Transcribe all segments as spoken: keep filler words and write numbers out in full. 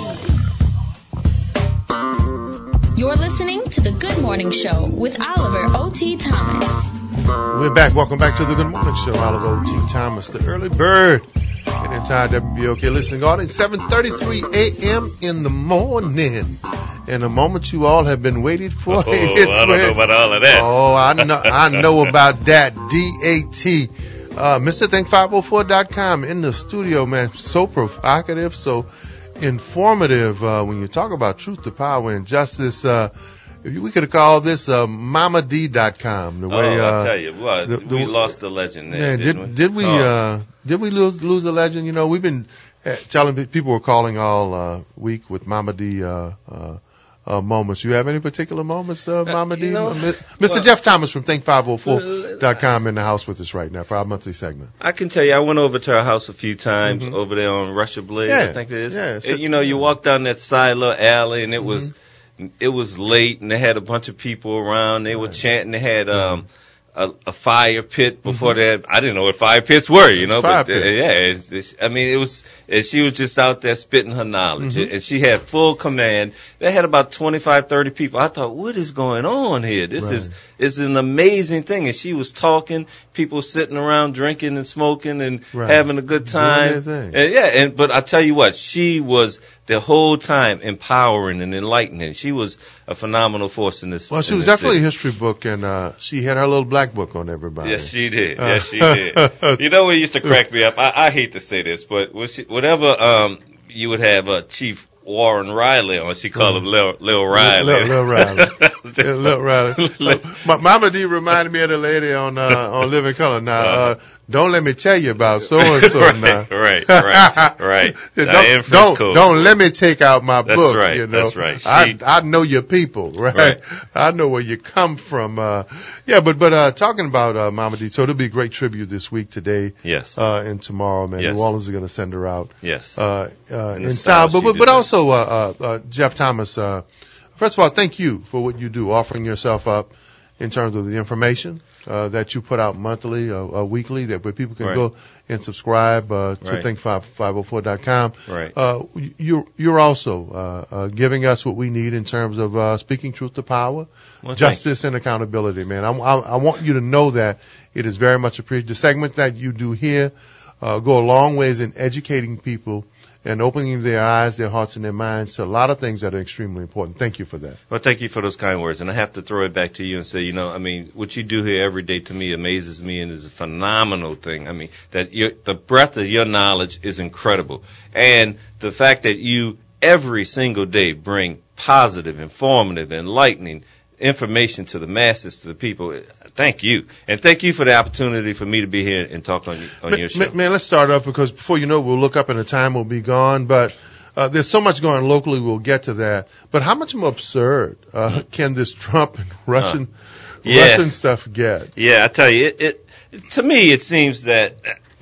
You're listening to the Good Morning Show with Oliver O T. Thomas. We're back. Welcome back to the Good Morning Show. Oliver O T. Thomas, the early bird, and entire W B O K listening audience. seven thirty-three a.m. in the morning. In a moment you all have been waiting for. Oh, it's I don't when, know about all of that. Oh, I know, I know about that. D A T. Uh, Mister Think five oh four dot com in the studio, man. So provocative, so informative. Uh, when you talk about truth to power and justice, uh, we could have called this uh, Mama D dot com. The way, oh, uh, I tell you, what, the, the, we lost the legend there. Man, didn't did, we? did we? Oh. Uh, did we lose lose a legend? You know, we've been uh, telling pe- people were calling all uh, week with Mama D uh, uh, uh, moments. You have any particular moments, uh, Mama uh, D? know, Mister well, Jeff Thomas from Think five oh four dot com in the house with us right now for our monthly segment. I can tell you, I went over to her house a few times Mm-hmm. over there on Russia Blade. Yeah, I think it is. yeah, It, you know, you walk down that side little alley, and it Mm-hmm. was it was late, and they had a bunch of people around. They were right. chanting. They had um. A, a fire pit before mm-hmm. that. I didn't know what fire pits were, you know. Fire but uh, pit. yeah, it's, it's, I mean, it was. Uh, she was just out there spitting her knowledge, Mm-hmm. and she had full command. They had about twenty-five, thirty people. I thought, what is going on here? This right. is is an amazing thing. And she was talking, people sitting around drinking and smoking and right. having a good time. And yeah, and but I tell you what, she was the whole time empowering and enlightening. She was a phenomenal force in this. Well, she in was this definitely city. a history book, and uh, she had her little black book on everybody. Yes, she did. Uh, Yes, she did. You know what used to crack me up? I, I hate to say this, but was she, whatever um you would have uh, Chief Warren Riley on, she called him Lil, Lil Riley. Lil, Lil Riley. Yeah, Lil Riley. Uh, Mama D reminded me of the lady on uh, on Living Color. Now, uh, don't let me tell you about so and so. Now, right, right, right. don't don't, don't let me take out my that's book. Right, you know, that's right. She, I I know your people, right? right. I know where you come from. Uh, yeah, but but uh, talking about uh, Mama D, so there'll be a great tribute this week, today, yes, uh, and tomorrow. Man, yes. New Orleans is going to send her out, yes, uh, uh, in, in style. But but, but that. also uh, uh, uh, Jeff Thomas. Uh, First of all, thank you for what you do, offering yourself up in terms of the information uh, that you put out monthly, uh, uh, weekly, that where people can right. go and subscribe uh, to right. think five oh four dot com. Right. Uh, you're you're also uh, uh, giving us what we need in terms of uh, speaking truth to power, well, justice, and accountability. Man, I, I, I want you to know that it is very much appreciated. The segment that you do here uh, go a long ways in educating people and opening their eyes, their hearts, and their minds to a lot of things that are extremely important. Thank you for that. Well, thank you for those kind words. And I have to throw it back to you and say, you know, I mean, what you do here every day to me amazes me and is a phenomenal thing. I mean, that your, the breadth of your knowledge is incredible. And the fact that you every single day bring positive, informative, enlightening information to the masses, to the people. Thank you. And thank you for the opportunity for me to be here and talk on, on man, your show. Man, let's start off because before you know it, we'll look up and the time will be gone. But uh, there's so much going on locally, we'll get to that. But how much more absurd uh, can this Trump and Russian uh, yeah. Russian stuff get? Yeah, I tell you, it, it to me, it seems that,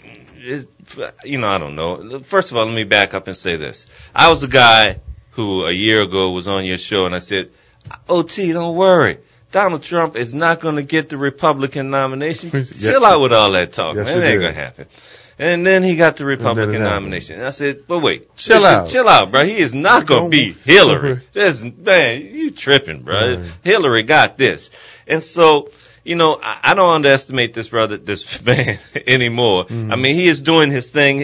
it, you know, I don't know. First of all, let me back up and say this. I was a guy who a year ago was on your show, and I said, O T, don't worry. Donald Trump is not going to get the Republican nomination. Yes. Chill out with all that talk, yes, man. It ain't going to happen. And then he got the Republican nomination. And I said, but wait. Chill out. Chill out, bro. He is not going to beat Hillary. This, man, you tripping, bro. Right. Hillary got this. And so, you know, I, I don't underestimate this brother, this man anymore. Mm-hmm. I mean, he is doing his thing.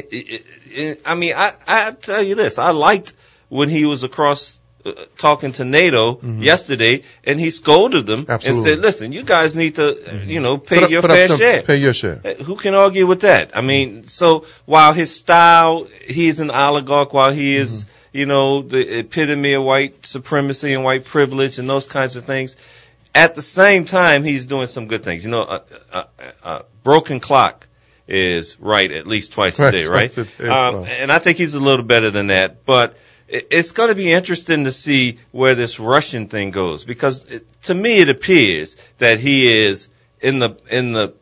I mean, I, I tell you this. I liked when he was across Uh, talking to NATO mm-hmm. yesterday, and he scolded them Absolutely. and said, listen, you guys need to, mm-hmm. you know, pay put your up, fair some, share. Pay your share. Uh, who can argue with that? I mean, mm-hmm. so while his style, he's an oligarch, while he is, mm-hmm. you know, the epitome of white supremacy and white privilege and those kinds of things, at the same time, he's doing some good things. You know, a, a, a broken clock is right at least twice a day, right? Um, and I think he's a little better than that, but it's going to be interesting to see where this Russian thing goes, because it, to me it appears that he is in the in the.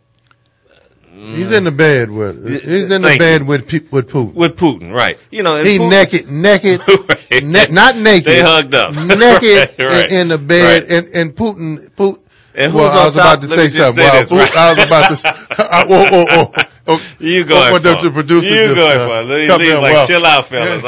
Mm, he's in the bed with. He's in the bed with with Putin. With Putin, right? You know, he Putin, naked, naked, right. ne- not naked. They hugged up, naked right, right. In, in the bed, right. and and Putin, Putin. And well, I was top? about to Let say something. Say well, this, Putin, right? I was about to. Uh, oh, oh, oh. Oh, you go what for the producer You just, go uh, for Leave, come leave, in, like, well. chill out, fellas.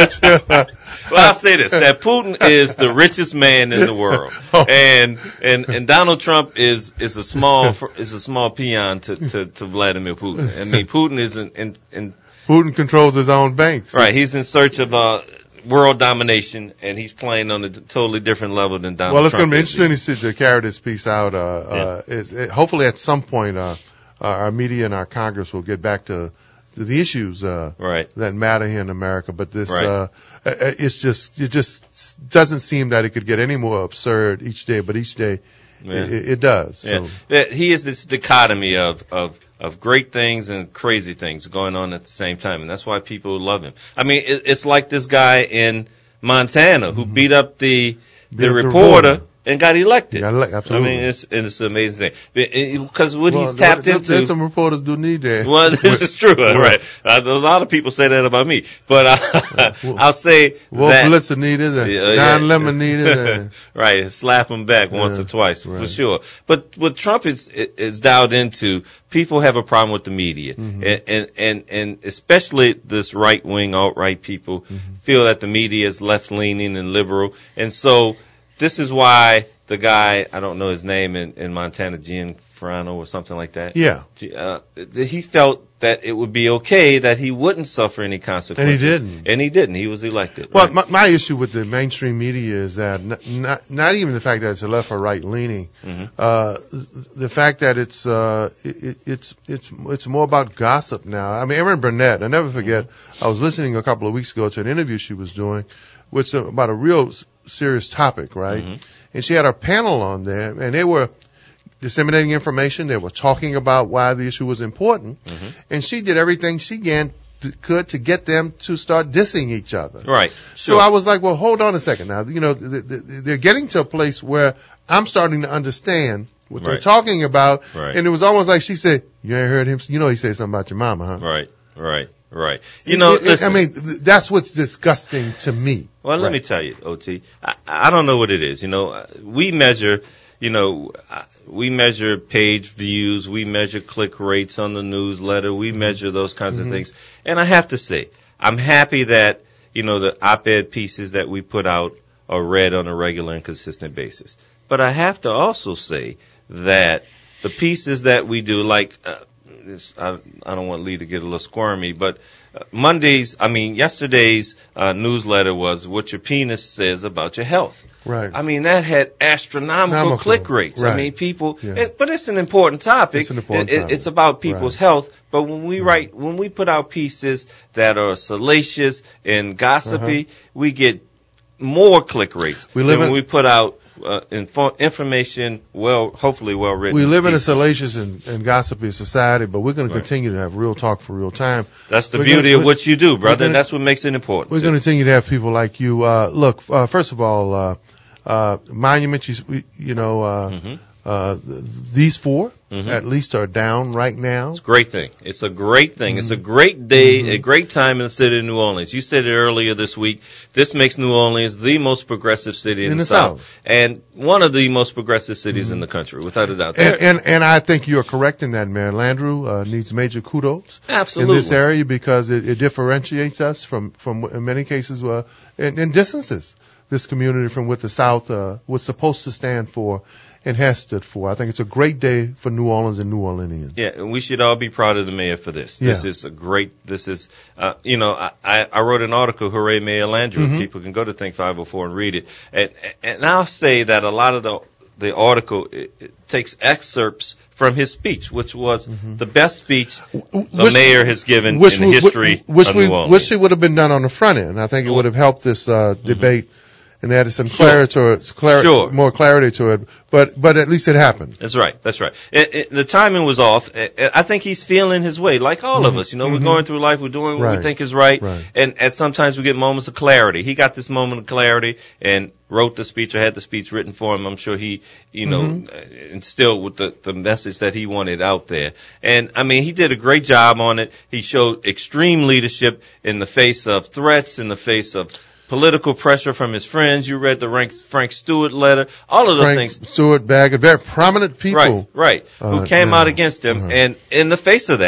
Well, I'll say this, that Putin is the richest man in the world. Oh. And, and, and Donald Trump is, is a small, is a small peon to, to, to Vladimir Putin. I mean, Putin is in, in, in Putin controls his own banks. right. He's in search of, uh, world domination, and he's playing on a totally different level than Donald Well, it's Trump going to be is. interesting to see to carry this piece out. Uh, uh, it, it, hopefully, at some point, uh, our media and our Congress will get back to, to the issues uh, Right. that matter here in America. But this, Right. uh, it's just, it just doesn't seem that it could get any more absurd each day. But each day, Yeah. it, it does. So. Yeah. Yeah, he is this dichotomy of, of, of great things and crazy things going on at the same time, and that's why people love him. I mean, it, it's like this guy in Montana who mm-hmm. beat up the the Beat reporter the and got elected. Yeah, absolutely. I mean, it's it's an amazing thing because what well, he's tapped there, into. There's some reporters do need that. Well, this is true, right? Uh, a lot of people say that about me, but uh, I'll say Wolf that Blitzer needed it. Yeah, Don yeah. Lemon needed it. Right, slap him back once Yeah, or twice right. for sure. But what Trump is is dialed into, people have a problem with the media, Mm-hmm. and, and and and especially this right wing, alt right people Mm-hmm. feel that the media is left leaning and liberal, and so this is why the guy, I don't know his name in, in Montana, Gianfrano or something like that. Yeah. Uh, he felt that it would be okay that he wouldn't suffer any consequences. And he didn't. And he didn't. He was elected. Well, right? my, my issue with the mainstream media is that n- not not even the fact that it's a left or right leaning, Mm-hmm. uh, the fact that it's uh, it, it's it's it's more about gossip now. I mean, Erin Burnett, I never forget. I was listening a couple of weeks ago to an interview she was doing, which uh, about a real s- serious topic, right? Mm-hmm. And she had a panel on there, and they were disseminating information. They were talking about why the issue was important, Mm-hmm. and she did everything she can to, could to get them to start dissing each other. Right. So Sure. I was like, well, hold on a second now. You know, th- th- they're getting to a place where I'm starting to understand what they're Right. talking about. Right. And it was almost like she said, you ain't heard him. You know, he said something about your mama, huh? Right, right, right. You know, It- it- listen, I mean, th- that's what's disgusting to me. well, let Right. me tell you, O T, I, I don't know what it is. You know, uh, we measure, you know, uh, we measure page views, we measure click rates on the newsletter, we measure those kinds Mm-hmm. of things. And I have to say, I'm happy that, you know, the op-ed pieces that we put out are read on a regular and consistent basis. But I have to also say that the pieces that we do, like, uh, this, I, I don't want Lee to get a little squirmy, but uh, Monday's, I mean, yesterday's uh, newsletter was what your penis says about your health. Right. I mean, that had astronomical Astronomical, click rates. I right. mean, people, Yeah. it, but it's an important topic. It's an important It- it- topic. It's about people's Right. health. But when we write, when we put out pieces that are salacious and gossipy, we get more click rates We live than in- when we put out uh, info- information, well, hopefully well written. We live in a pieces. salacious and, and gossipy society, but we're going to Right. continue to have real talk for real time. That's the We're beauty gonna- of what you do, brother, gonna- and that's what makes it important. We're too. going to continue to have people like you. Uh, look, uh, first of all, uh, uh, Monument, you, we- you know, uh, Mm-hmm. uh, th- these four at least are down right now. It's a great thing. It's a great thing. It's a great day, Mm-hmm. a great time in the city of New Orleans. You said it earlier this week. This makes New Orleans the most progressive city in, In the, the South. South. And one of the most progressive cities in the country, without a doubt. And, and and I think you're correct in that, Mayor Landrieu uh, needs major kudos Absolutely. in this area because it, it differentiates us from from in many cases uh, and, and distances this community from what the South uh, was supposed to stand for and has stood for. I think it's a great day for New Orleans and New Orleanians. Yeah, and we should all be proud of the mayor for this. This Yeah. is a great, this is, uh, you know, I, I I wrote an article, Hooray Mayor Landrieu. Mm-hmm. People can go to Think five oh four and read it. And, and I'll say that a lot of the, the article, it, it takes excerpts from his speech, which was the best speech the Which- mayor has given which in the we- history which of we, New Orleans. Which it would have been done on the front end. I think it would have helped this uh, debate and added some clarity to it, clar- Sure. more clarity to it. But but at least it happened. That's right. That's right. It, it, the timing was off. I I think he's feeling his way, like all of us. You know, we're going through life. We're doing what we Right. think is right. Right. And at sometimes we get moments of clarity. He got this moment of clarity and wrote the speech or had the speech written for him. I'm sure he, you know, uh, instilled with the, the message that he wanted out there. And I mean, he did a great job on it. He showed extreme leadership in the face of threats, in the face of political pressure from his friends. You read the Frank, Frank Stewart letter. All of those Frank things. Stewart, Baggett, very prominent people. Right, right. Uh, Who came yeah. out against him. Uh-huh. And in the face of that,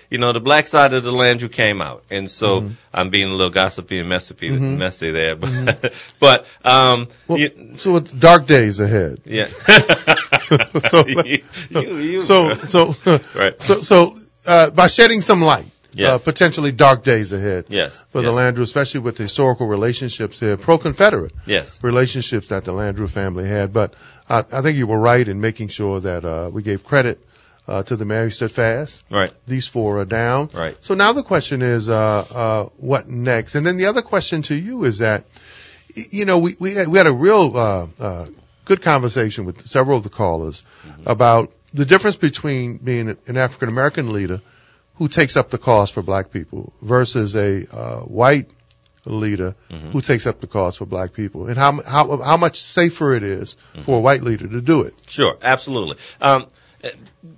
you know, the black side of the Landrew came out. And so Mhm. I'm being a little gossipy and messy, Mhm. messy there. But, Mhm. but um, Well, you, so it's dark days ahead. yeah. so, you, you, you, so, so, right. so, so, uh, by shedding some light, Yes. uh, potentially dark days ahead. Yes. For yes. the Landrew, especially with the historical relationships here, pro-Confederate Yes. relationships that the Landrew family had. But I, I think you were right in making sure that, uh, we gave credit, uh, to the man who stood fast. Right. These four are down. Right. So now the question is, uh, uh, what next? And then the other question to you is that, y- you know, we, we had, we had a real, uh, uh, good conversation with several of the callers mm-hmm. about the difference between being an African American leader who takes up the cause for black people versus a uh, white leader mm-hmm. who takes up the cause for black people, and how how how much safer it is mm-hmm. for a white leader to do it. Sure, absolutely. Um, it,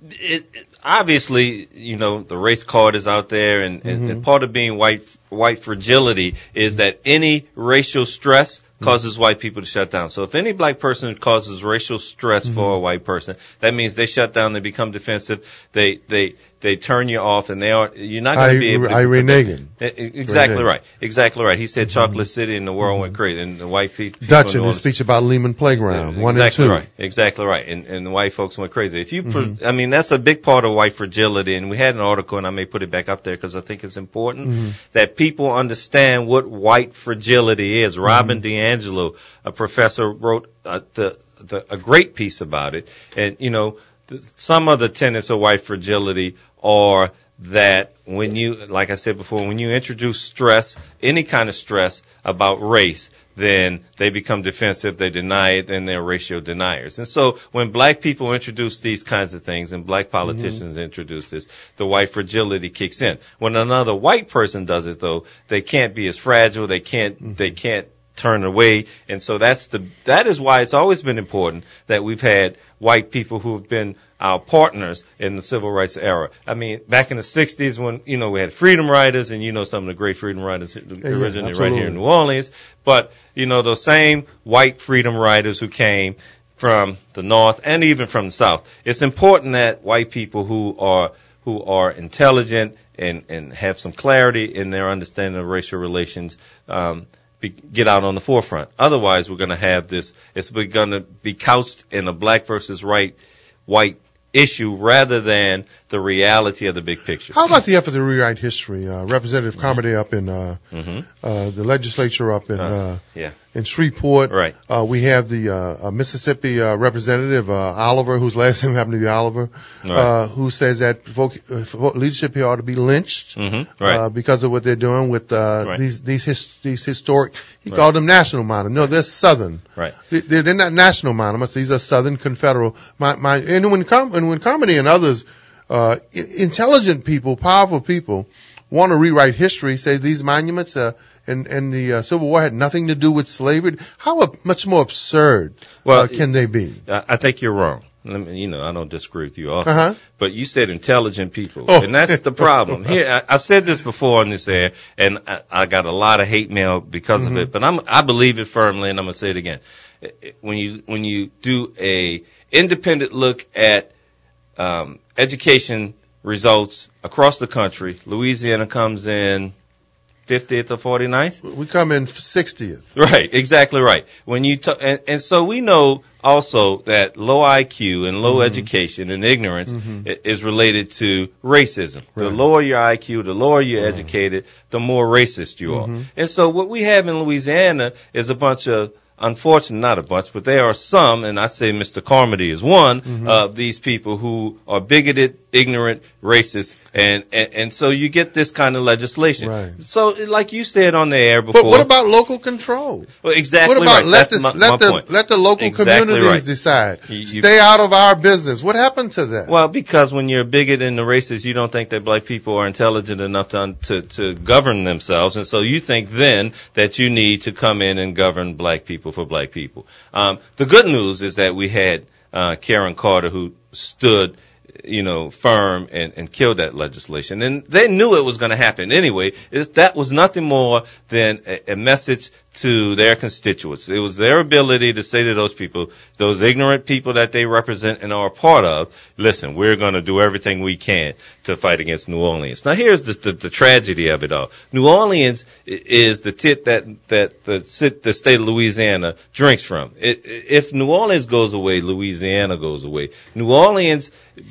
it, obviously, you know, the race card is out there, and, and, mm-hmm. and part of being white white fragility is that any racial stress causes white people to shut down. So if any black person causes racial stress mm-hmm. for a white person, that means they shut down, they become defensive, they they they turn you off, and they are you're not going to be able to. Irene Nagin. Exactly Nagin. right. Exactly right. He said mm-hmm. Chocolate City and the world mm-hmm. went crazy, and the white people. Dutch in his speech about Lehman Playground, yeah, one exactly and two. right. Exactly right. And and the white folks went crazy. If you, mm-hmm. pre- I mean, that's a big part of white fragility, and we had an article, and I may put it back up there because I think it's important mm-hmm. that people understand what white fragility is. Robin mm-hmm. DiAngelo, a professor, wrote uh, the, the a great piece about it, and you know, the, some of the tenets of white fragility are that when you, like I said before, when you introduce stress, any kind of stress about race, then they become defensive, they deny it, and they're racial deniers. And so when black people introduce these kinds of things and black politicians mm-hmm. introduce this, the white fragility kicks in. When another white person does it, though, they can't be as fragile, they can't, mm-hmm. they can't turn away. And so that's the, that is why it's always been important that we've had white people who have been our partners in the civil rights era. I mean, back in the sixties when, you know, we had freedom riders, and you know some of the great freedom riders originally yeah, right here in New Orleans. But, you know, those same white freedom riders who came from the North and even from the South. It's important that white people who are, who are intelligent and, and have some clarity in their understanding of racial relations, um, Be, get out on the forefront. Otherwise, we're going to have this, it's going to be couched in a black versus right, white issue rather than the reality of the big picture. How about the effort to rewrite history? Uh, Representative mm-hmm. Carmody up in, uh, mm-hmm. uh, the legislature up in, uh, uh yeah. in Shreveport. Right. Uh, we have the, uh, uh Mississippi, uh, representative, uh, Oliver, whose last name happened to be Oliver, right. uh, who says that folk, uh, leadership here ought to be lynched, mm-hmm. right. uh, because of what they're doing with, uh, right. these, these, his, these historic, he right. called them national monuments. No, they're Southern. Right. They, they're not national monuments. These are Southern Confederate. My, my, and when, Com- and when Carmody and others, uh, intelligent people, powerful people want to rewrite history, say these monuments, uh, and, and the uh, Civil War had nothing to do with slavery. How uh, much more absurd well, uh, can they be? I think you're wrong. I mean, you know, I don't disagree with you often, uh-huh. but you said intelligent people, oh. and that's the problem. Here, I, I've said this before on this air, and I, I got a lot of hate mail because mm-hmm. of it, but I'm, I believe it firmly, and I'm gonna say it again. When you when you do a independent look at um, education results across the country, Louisiana comes in fiftieth or forty-ninth? We come in sixtieth. Right, exactly right. When you t- and, and so we know also that low I Q and low mm-hmm. education and ignorance mm-hmm. is related to racism. Right. The lower your I Q, the lower you're right. educated, the more racist you mm-hmm. are. And so what we have in Louisiana is a bunch of, unfortunately, not a bunch, but there are some, and I say Mister Carmody is one mm-hmm. of these people who are bigoted, ignorant, racist, and, and, and so you get this kind of legislation. Right. So, like you said on the air before. But what about local control? Well, exactly what about right. let, That's this, my, let, my the, point. let the local exactly communities right. decide. You, you, Stay out of our business. What happened to that? Well, because when you're a bigot and a racist, you don't think that black people are intelligent enough to, to, to govern themselves, and so you think then that you need to come in and govern black people for black people. Um, the good news is that we had uh, Karen Carter who stood, you know, firm and, and killed that legislation. And they knew it was going to happen anyway. It, that was nothing more than a, a message to their constituents. It was their ability to say to those people, those ignorant people that they represent and are a part of, listen, we're going to do everything we can to fight against New Orleans. Now, here's the, the, the tragedy of it all. New Orleans is the tit that, that the, the state of Louisiana drinks from. It, if New Orleans goes away, Louisiana goes away. New Orleans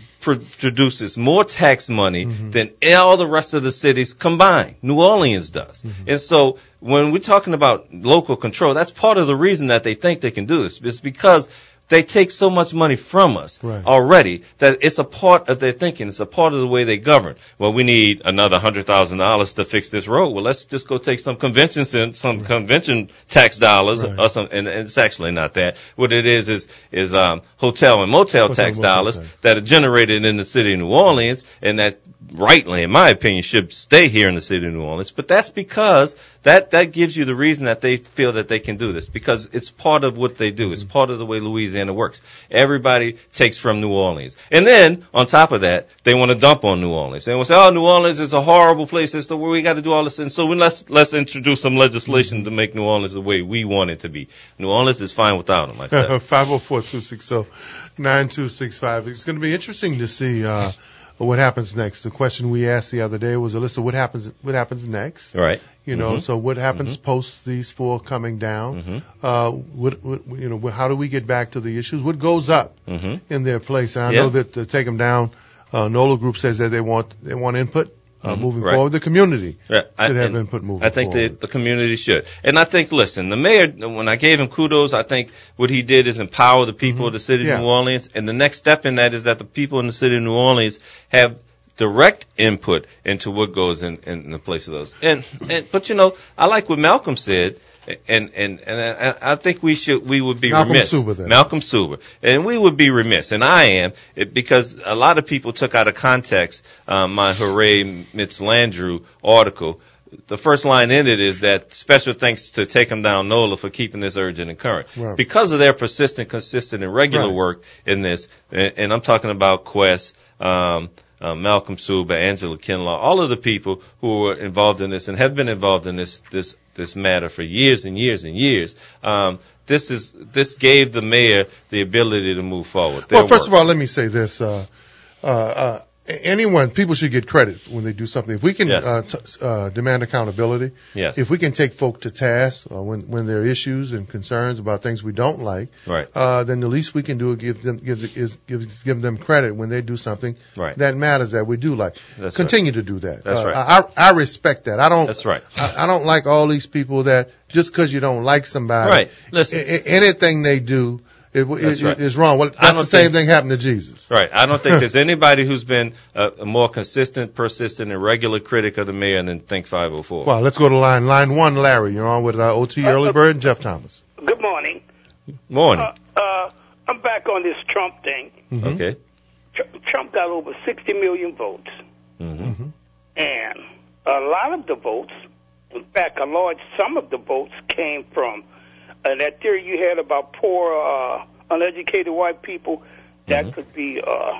produces more tax money mm-hmm. than all the rest of the cities combined. New Orleans does. Mm-hmm. And so when we're talking about local control, that's part of the reason that they think they can do this. It's because they take so much money from us right. already that it's a part of their thinking. It's a part of the way they govern. Well, we need another one hundred thousand dollars to fix this road. Well, let's just go take some conventions and some right. convention tax dollars right. or some, and, and it's actually not that. What it is is, is, um, hotel and motel hotel tax motel dollars tax. that are generated in the city of New Orleans and that rightly, in my opinion, should stay here in the city of New Orleans. But that's because that, that gives you the reason that they feel that they can do this, because it's part of what they do. Mm-hmm. It's part of the way Louisiana works. Everybody takes from New Orleans. And then, on top of that, they want to dump on New Orleans. They want to say, oh, New Orleans is a horrible place. It's the where we got to do all this. And so we, let's, let's introduce some legislation mm-hmm. to make New Orleans the way we want it to be. New Orleans is fine without them. Like that. five oh four, two six oh, nine two six five. It's going to be interesting to see, uh, what happens next. The question we asked the other day was, Alyssa, what happens, what happens next? Right. You know, mm-hmm. so what happens mm-hmm. post these four coming down? Mm-hmm. Uh, what, what, you know, how do we get back to the issues? What goes up mm-hmm. in their place? And I yeah. know that to take them down, uh, NOLA Group says that they want, they want input. Uh, mm-hmm. Moving right. forward, the community yeah, I, should have input moving I think forward. the, the community should. And I think, listen, the mayor, when I gave him kudos, I think what he did is empower the people mm-hmm. of the city yeah. of New Orleans. And the next step in that is that the people in the city of New Orleans have direct input into what goes in, in the place of those. And, and, but you know, I like what Malcolm said. And, and, and I, I think we should, we would be Malcolm remiss. Suber, then. Malcolm Suber. And we would be remiss, and I am, it, because a lot of people took out of context, um, my Hooray Mitch Landrieu article. The first line in it is that special thanks to Take 'em Down NOLA for keeping this urgent and current. Right. Because of their persistent, consistent, and regular right. work in this, and, and I'm talking about Quest, um, Uh, Malcolm Suber, Angela Kinlaw, all of the people who were involved in this and have been involved in this this this matter for years and years and years. Um, this is this gave the mayor the ability to move forward. Well, first work. of all, let me say this: uh, uh, uh, anyone, people should get credit when they do something. If we can yes. uh, t- uh, demand accountability, yes. if we can take folk to task uh, when when there are issues and concerns about things we don't like, right. uh, then the least we can do is give them give, is give give them credit when they do something right. that matters that we do like. That's Continue right. to do that. That's uh, right. I, I respect that. I don't. That's right. I, I don't like all these people that just because you don't like somebody, right. Listen, I, I, anything they do. It, it, right. it's wrong. Well, that's the same think, thing happened to Jesus. Right. I don't think there's anybody who's been a, a more consistent, persistent, and regular critic of the mayor than Think five oh four. Well, let's go to line line one, Larry. You're on with uh, O T Early Bird and Jeff Thomas. Good morning. Morning. Uh, uh, I'm back on this Trump thing. Mm-hmm. Okay. Tr- Trump got over sixty million votes. Mm-hmm. And a lot of the votes, in fact, a large sum of the votes came from And that theory you had about poor, uh, uneducated white people, that mm-hmm. could be uh,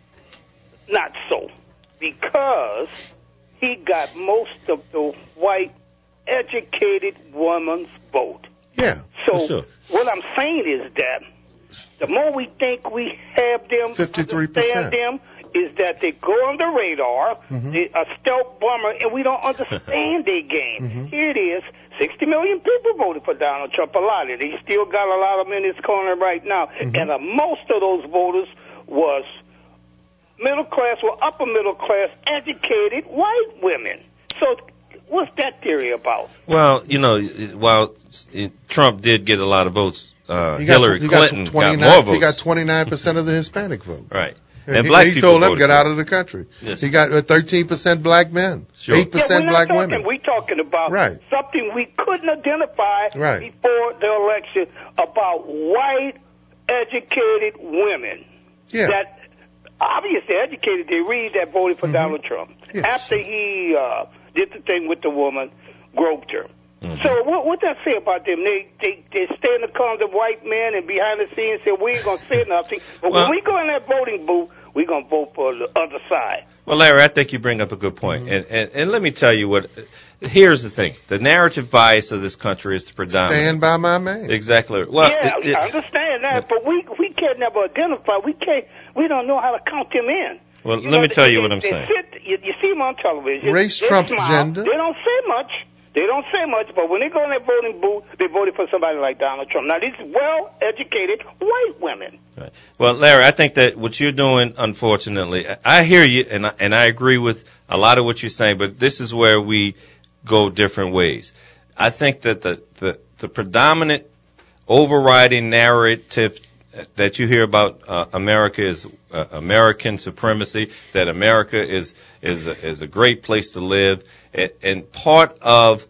not so. Because he got most of the white, educated woman's vote. Yeah. So sure. what I'm saying is that the more we think we have them, fifty-three percent. understand them, is that they go on the radar, mm-hmm. they a stealth bomber, and we don't understand their game. Mm-hmm. Here it is. sixty million people voted for Donald Trump, a lot of it. He still got a lot of them in his corner right now. Mm-hmm. And uh, most of those voters was middle class or upper middle class, educated white women. So what's that theory about? Well, you know, while Trump did get a lot of votes, uh, he got, Hillary he Clinton got, got more votes. He got twenty-nine percent of the Hispanic vote. Right. And, and he, black he people told them get out it. of the country. Yes. He got uh, thirteen percent black men, sure. eight percent yeah, black talking, women. We're talking about right. something we couldn't identify right. before the election about white, educated women. Yeah. That obviously educated, they read that voted for mm-hmm. Donald Trump. Yes. After he uh, did the thing with the woman, groped her. Mm-hmm. So what what that say about them? They they they stand in the corner of white men and behind the scenes say we ain't gonna say nothing. But well, when we go in that voting booth, we're going to vote for the other side. Well, Larry, I think you bring up a good point. Mm-hmm. And, and and let me tell you what. Here's the thing: the narrative bias of this country is the predominant. Stand by my man. Exactly. Well, yeah, it, it, I understand that, but we we can't never identify. We can't. We don't know how to count them in. Well, you let know, me tell they, you what they, I'm they saying. Sit, you, you see them on television. Race they Trump's smile, agenda. They don't say much. They don't say much, but when they go in their voting booth, they voted for somebody like Donald Trump. Now, these well-educated white women. Right. Well, Larry, I think that what you're doing, unfortunately, I hear you, and I, and I agree with a lot of what you're saying, but this is where we go different ways. I think that the, the, the predominant overriding narrative that you hear about uh, America is uh, American supremacy, that America is is a, is a great place to live, and, and part of.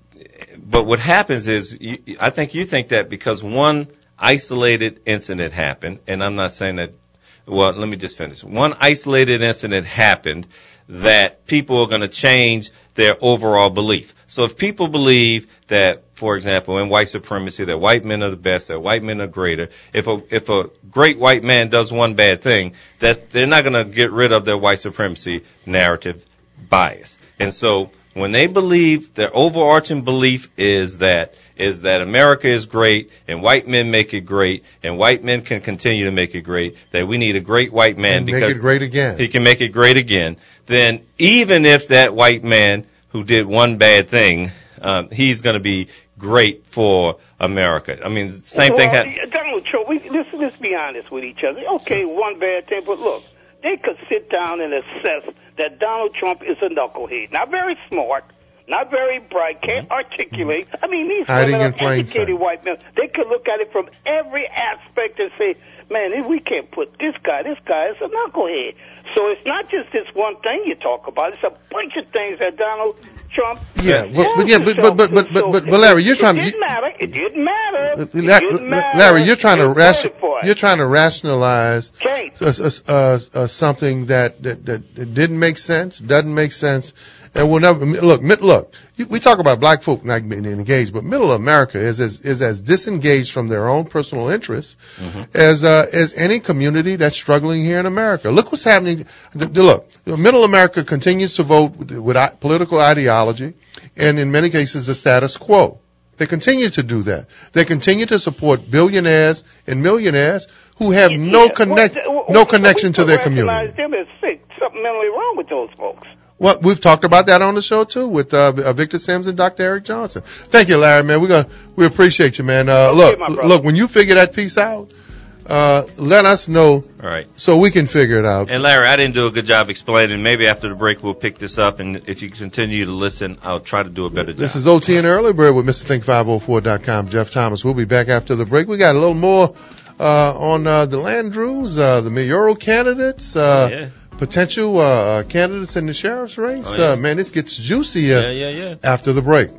But what happens is, you, I think you think that because one isolated incident happened, and I'm not saying that. Well, let me just finish. One isolated incident happened that people are going to change their overall belief. So if people believe that, for example, in white supremacy, that white men are the best, that white men are greater, if a if a great white man does one bad thing, that they're not going to get rid of their white supremacy narrative bias. And so when they believe, their overarching belief is that is that America is great and white men make it great and white men can continue to make it great, that we need a great white man and because make it great again. He can make it great again, then even if that white man who did one bad thing, um, he's going to be great for America. I mean, same well, thing happened. Donald Trump, we, let's, let's be honest with each other. Okay, one bad thing, but look, they could sit down and assess that Donald Trump is a knucklehead. Not very smart. Not very bright, can't articulate. I mean, these Hiding women in are plain educated sight. white men. They could look at it from every aspect and say, man, we can't put this guy, this guy is a knucklehead. So it's not just this one thing you talk about. It's a bunch of things that Donald Trump. Yeah, well, but yeah, but but but but but, but, but Larry, you're trying to. It didn't matter. It didn't matter. It La- didn't matter. Larry, you're trying to They ration, voted for it. you're trying to rationalize Can't. uh, uh, uh, uh, something that, that that that didn't make sense, doesn't make sense, and will never look. Mid, look, you, we talk about black folk not being engaged, but Middle America is as is as disengaged from their own personal interests mm-hmm. as uh, as any community that's struggling here in America. Look what's happening. Look, Middle America continues to vote with, with political ideology, and in many cases, the status quo. They continue to do that. They continue to support billionaires and millionaires who have no Yeah, connect, well, well, no connection to their community. Recognize them as sick. Something mentally wrong with those folks. Well, we've talked about that on the show too with uh, Victor Sims and Doctor Eric Johnson. Thank you, Larry, man. We're gonna we appreciate you, man. Uh, Okay, look, my brother. look, when you figure that piece out, uh, let us know. All right. So we can figure it out. And Larry, I didn't do a good job explaining. Maybe after the break we'll pick this up, and if you continue to listen, I'll try to do a better job. This is O T and Early Bird with Mister Think five oh four dot com, Jeff Thomas. We'll be back after the break. We got a little more uh, on uh, the Landrews, uh, the mayoral candidates, uh, yeah. potential uh, candidates in the sheriff's race. Oh, yeah. uh, man, this gets juicier Yeah, yeah, yeah. after the break.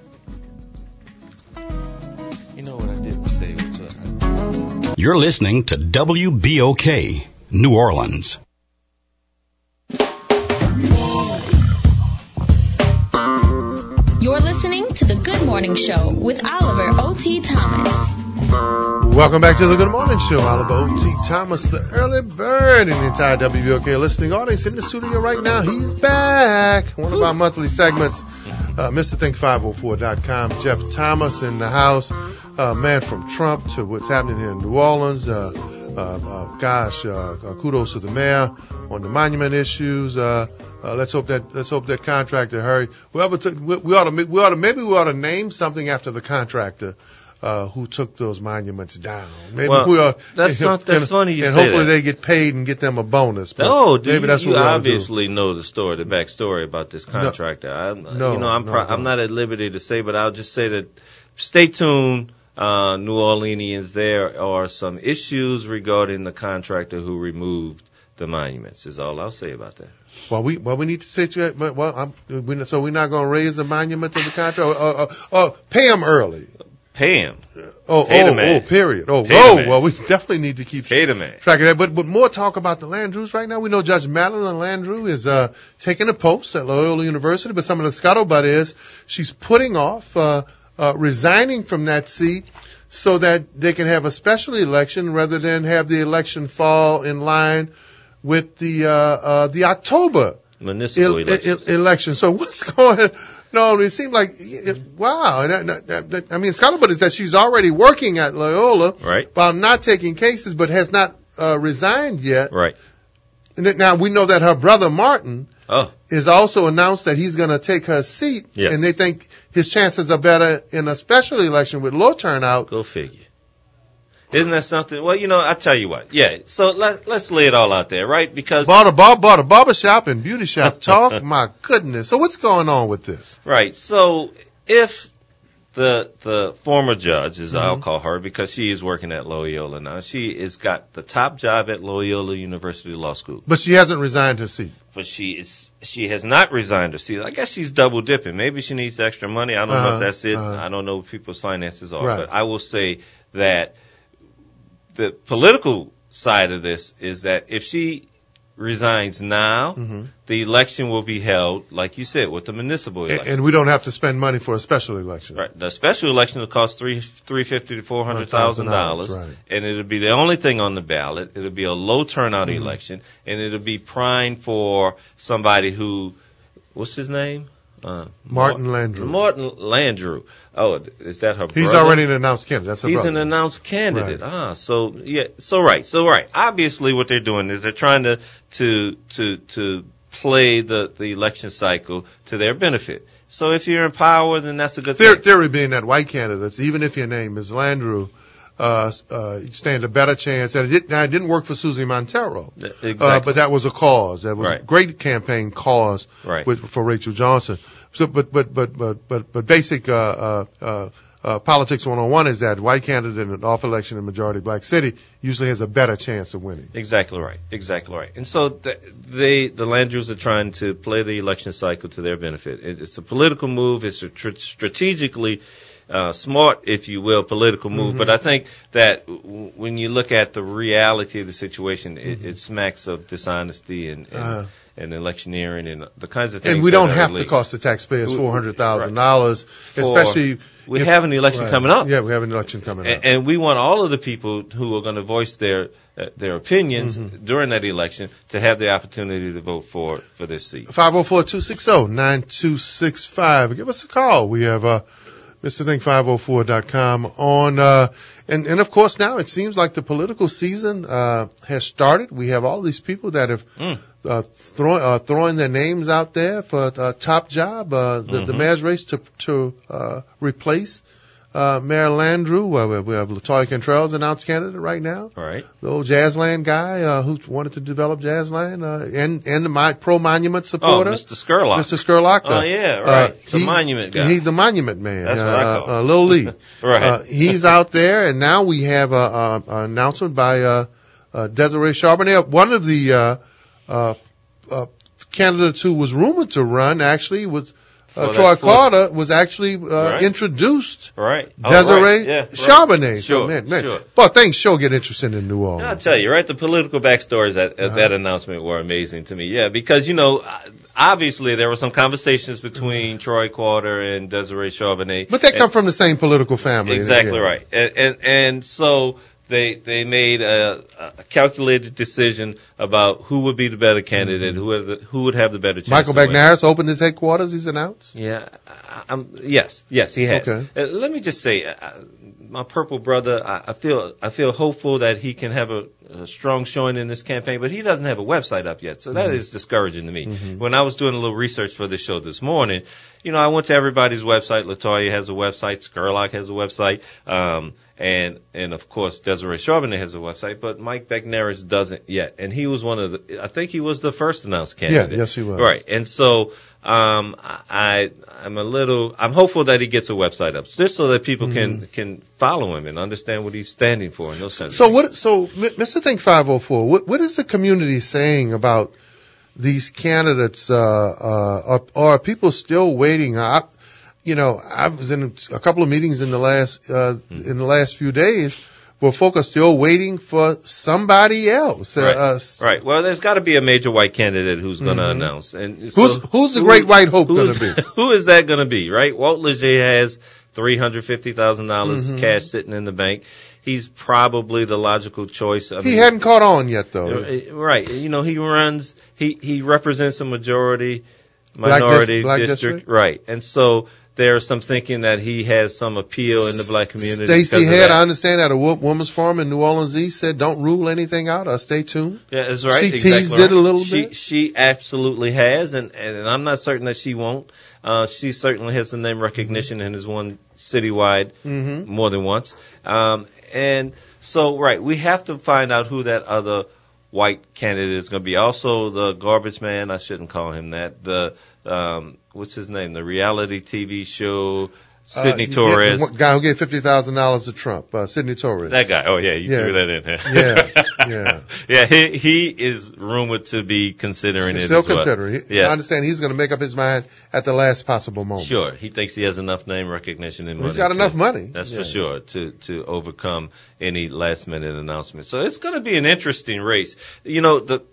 You know what I did say? You're listening to W B O K, New Orleans. You're listening to the Good Morning Show with Oliver O T. Thomas. Welcome back to the Good Morning Show. Oliver O T. Thomas, the early bird, and the entire W B O K listening audience in the studio right now. He's back. One of our monthly segments, uh, Mister Think five oh four dot com. Jeff Thomas in the house. Uh, man, from Trump to what's happening here in New Orleans. Uh, uh, uh, gosh, uh, uh, kudos to the mayor on the monument issues. Uh, uh, let's hope that let's hope that contractor hurry. Whoever took, we, we ought to we ought to maybe we ought to name something after the contractor. Uh, who took those monuments down? Maybe well, we are. That's and, not, that's and, funny you and say hopefully that. they get paid and get them a bonus. But No, do maybe you, that's you what we ought to obviously know the story, the backstory about this contractor. No, I'm, no, you know, I'm no, pro- no. I'm not at liberty to say, but I'll just say that stay tuned, uh, New Orleanians. There are some issues regarding the contractor who removed the monuments. Is all I'll say about that. Well, we well we need to situate. Well, I'm, we, so we're not going to raise the monument to the contractor. Or, or, or, or pay them early. Pay him. Oh, Pay oh, the man. oh, period. Oh, Pay the whoa. man. Well, we definitely need to keep Pay the man. track of that. But, but more talk about the Landrews right now. We know Judge Madeline Landrew is, uh, taking a post at Loyola University, but some of the scuttlebutt is she's putting off, uh, uh, resigning from that seat so that they can have a special election rather than have the election fall in line with the uh, uh, the October municipal el- elections. el- election. So what's going? No, it seemed like it, wow. And that, that, that, I mean, Scuttlebutt is that she's already working at Loyola, Right. While not taking cases, but has not uh, resigned yet. Right. And then, now we know that her brother Martin Oh, is also announced that he's going to take her seat, Yes. and they think his chances are better in a special election with low turnout. go figure. Isn't that something? Well, you know, I tell you what. Yeah. So let, let's lay it all out there, right? Because Bought a bar, bought a barber shop and beauty shop talk. My goodness. So what's going on with this? Right. So if the the former judge, as I'll Mhm. call her, because she is working at Loyola now, she has got the top job at Loyola University Law School. But she hasn't resigned her seat. But she is she has not resigned her seat. I guess she's double dipping. Maybe she needs extra money. I don't know Uh-huh, if that's it. uh-huh. I don't know what people's finances are. Right. But I will say that the political side of this is that if she resigns now, Mhm. the election will be held, like you said, with the municipal And, election. and we don't have to spend money for a special election. Right. The special election will cost three three fifty to four hundred thousand dollars, Right. and it'll be the only thing on the ballot. It'll be a low turnout Mm-hmm. election, and it'll be primed for somebody who, what's his name? Uh, Martin Mar- Landrieu. Martin Landrieu. Oh, is that her He's brother? already an announced candidate. That's her He's brother. an announced candidate. Right. Ah, so yeah, so right, so right. Obviously, what they're doing is they're trying to to to to play the the election cycle to their benefit. So if you're in power, then that's a good Theory, thing. theory being that white candidates, even if your name is Landrieu, uh, uh, you stand a better chance. And it, did, now, it didn't work for Susie Montero, Exactly. uh, but that was a cause. That was a Right. great campaign cause Right. with, for Rachel Johnson. So, but but but but but but basic uh, uh, uh, uh, politics one oh one is that white candidate in an off election in a majority black city usually has a better chance of winning. Exactly right. Exactly right. And so th- they, the Landrieu's are trying to play the election cycle to their benefit. It, it's a political move. It's a tr- strategically uh, smart, if you will, political move. Mm-hmm. But I think that w- when you look at the reality of the situation, it, it smacks of dishonesty and, and, Uh-huh. and electioneering and the kinds of things. And we that don't are have to illegal. cost the taxpayers We- four hundred thousand dollars, For- especially we if- have an election right. coming up. Yeah, we have an election coming up. And, and we want all of the people who are going to voice their uh, their opinions Mm-hmm. during that election to have the opportunity to vote for for this seat. five oh four, two six oh, nine two six five. Give us a call. We have uh, Mister Think five oh four dot com on. Uh, and, and, of course, now it seems like the political season uh, has started. We have all these people that have Mm. uh, throw, uh, throwing their names out there for a top job, uh, the, Mm-hmm. the mayor's race to, to uh, replace uh, Mayor Landrieu. Uh, we- we have LaToya Cantrell's announced candidate right now. All right. The old Jazzland guy uh, who wanted to develop Jazzland, uh, and and the my, pro monument supporter, Oh, Mister Skurlock. Mister Skurlock. Oh, yeah, right. The he's- monument guy. He's the monument man. That's uh, what I call uh, him. Lil Lee. Right. Uh, he's out there, and now we have a, a, a announcement by uh, uh, Desiree Charbonnet, one of the uh, uh, uh, candidates who was rumored to run. Actually, was uh, For Troy that fourth- Carter was actually uh, Right. introduced. Right. Oh, Desiree right. Yeah, right. Charbonnet. So, Sure, man, man. sure. But things sure get interesting in New Orleans. I'll tell you, right? The political backstories at, at Uh-huh. that announcement were amazing to me. Yeah, because, you know, obviously there were some conversations between Troy Carter and Desiree Charbonnet. But they And- come from the same political family. Exactly Yeah. right. And, and, and so they, they made a, a calculated decision about who would be the better candidate, who, would the, who would have the better chance. Michael to win. Bagnaris opened his headquarters, he's announced. Yeah, I, I'm, yes, yes, he has. Okay. Uh, let me just say, uh, my purple brother, I, I feel, I feel hopeful that he can have a, a strong showing in this campaign, but he doesn't have a website up yet, so that Mm-hmm. is discouraging to me. When I was doing a little research for this show this morning, you know, I went to everybody's website. LaToya has a website, Skurlock has a website, um, and and of course Desiree Charbonnet has a website, but Mike Bagnaris doesn't yet, and he was one of the, I think he was the first announced candidate. Yeah, yes, he was. Right, and so. Um, I, I'm a little, I'm hopeful that he gets a website up, just so that people can, can follow him and understand what he's standing for and those kinds of So things. what? So M- Mister Think five oh four, what, what is the community saying about these candidates? Uh, uh, are, are people still waiting? I, you know, I was in a couple of meetings in the last uh, Mm-hmm. in the last few days where folk are still waiting for somebody else. Uh, Right. uh, Right. Well, there's got to be a major white candidate who's going to announce. And so Who's- who's the great white hope who's- gonna be? Who is that going to be? Right. Walt Leger has three hundred fifty thousand dollars Mm-hmm. cash sitting in the bank. He's probably the logical choice. I He mean, hadn't caught on yet, though. uh, right. You know, he runs, he, he represents a majority, Black minority dis- black district. district? Right. And so there's some thinking that he has some appeal in the black community. Stacey because of Head, that. I understand, at a wo- woman's forum in New Orleans East said, don't rule anything out or stay tuned. Yeah, that's right. She exactly teased right. it a little she, bit. She absolutely has, and, and I'm not certain that she won't. Uh, she certainly has the name recognition and has won citywide Mm-hmm. more than once. Um, and so, right, we have to find out who that other white candidate is going to be. Also, the garbage man, I shouldn't call him that. The, um, what's his name? The reality T V show, Sidney Uh, Torres. The guy who gave fifty thousand dollars to Trump, uh, Sidney Torres. That guy. Oh, yeah, you Yeah. threw that in there. Yeah, yeah. yeah, he, he is rumored to be considering it Still as well. considering. He- Yeah. I understand he's going to make up his mind at the last possible moment. Sure, he thinks he has enough name recognition and money. He's got to- enough money. That's Yeah. for sure to to overcome any last minute announcement. So it's going to be an interesting race. You know, the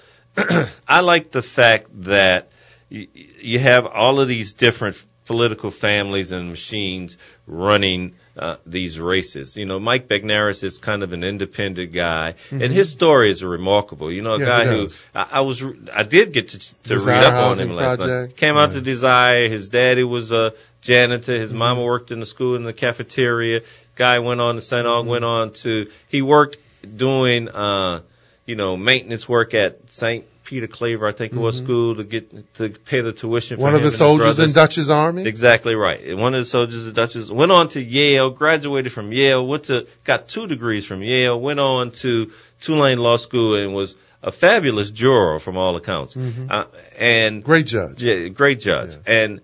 the I like the fact that you, you have all of these different political families and machines running uh, these races. You know, Mike Bagnaris is kind of an independent guy, and his story is remarkable. You know, a Yeah, guy he who does. I, I was I did get to to Desire read up on Housing him last Project. night. Came out Right. to Desire. His daddy was a janitor. His mama worked in the school in the cafeteria. Guy went on to Saint Aug. Went on to he worked doing uh you know maintenance work at Saint Peter Claver, I think it was, school to get to pay the tuition. One for of him the and his soldiers in brothers. Dutch's army. Exactly right. One of the soldiers of Dutchess went on to Yale, graduated from Yale, went to got two degrees from Yale, went on to Tulane Law School, and was a fabulous juror from all accounts. Uh, and Great judge. yeah, great judge. And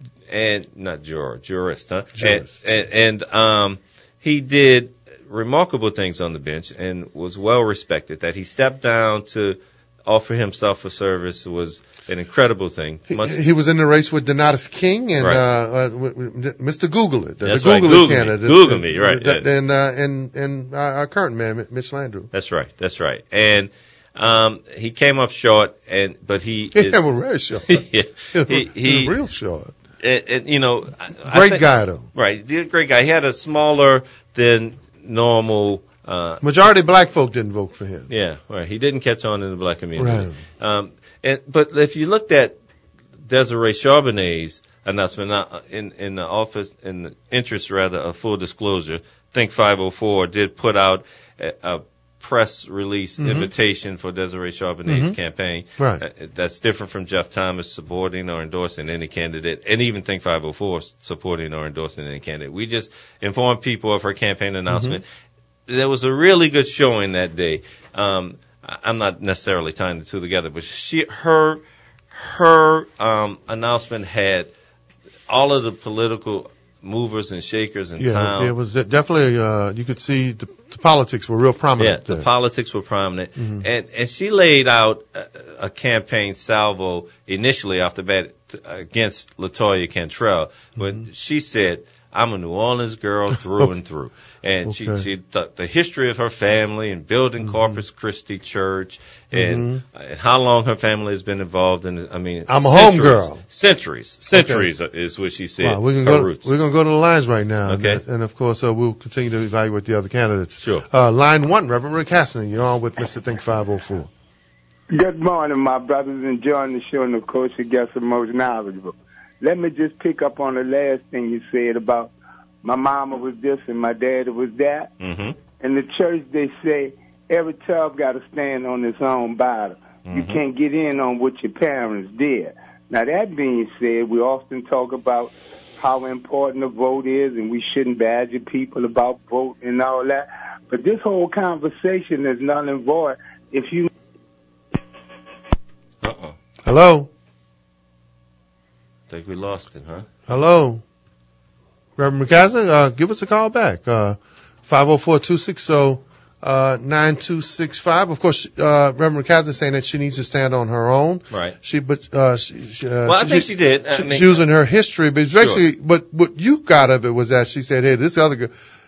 and not juror, jurist, huh? Jurist. And, and, and um, he did remarkable things on the bench and was well respected. That he stepped down to offer himself for service was an incredible thing. He, Must- he was in the race with Donatus King and Right. uh, uh, w- w- Mister Google It, the, That's the right. Google It Google me. candidate, Google me, right, that- yeah. And uh, and and our, our current man, Mitch Landrieu. That's right. That's right. And um, he came up short, and but he Yeah, is, well, very short. yeah, he, he real short. and, and, you know, I- I Great think- guy though. Right, he was a great guy. He had a smaller than normal. Uh, Majority of black folk didn't vote for him. yeah, right. He didn't catch on in the black community. Right. Um, and but if you looked at Desiree Charbonnet's announcement uh, in in the office, in the interest rather of full disclosure, Think five oh four did put out a, a press release invitation for Desiree Charbonnet's campaign. Right. Uh, that's different from Jeff Thomas supporting or endorsing any candidate, and even Think five oh four supporting or endorsing any candidate. We just informed people of her campaign announcement. There was a really good showing that day. Um, I- I'm not necessarily tying the two together, but she, her, her um, announcement had all of the political movers and shakers in Yeah, town. it was definitely. Uh, you could see the, the politics were real Yeah, prominent. the there. politics were prominent, and and she laid out a, a campaign salvo initially off the bat t- against LaToya Cantrell when she said, "I'm a New Orleans girl through and through," and she Okay. she th- the history of her family and building Corpus Christi Church and, uh, and how long her family has been involved in. I mean, I'm a centuries, homegirl. Centuries, centuries is what she said. Wow, we can her go. roots. We're gonna go to the lines right now. Okay. And, and of course, uh, we'll continue to evaluate the other candidates. Sure. Uh, line one, Reverend Rick Hassner, you're on with Mister Think five oh four. Good morning, my brothers. Enjoying the show, and of course, you guess the most knowledgeable. Let me just pick up on the last thing you said about my mama was this and my daddy was that. hmm In the church, they say every child got to stand on its own bottom. You can't get in on what your parents did. Now, that being said, we often talk about how important the vote is, and we shouldn't badger people about vote and all that. But this whole conversation is null and void if you Uh-oh. Hello, Think we lost it, huh? hello, Reverend McCaslin. Uh, give us a call back. Uh, five oh four two six zero nine two six five. Of course, uh, Reverend McCaslin saying that she needs to stand on her own. Right. She, but uh, she, she, uh, Well, I think she did. I She, mean- she was in her history, but it's basically, but what you got of it was that she said, "Hey, this other girl,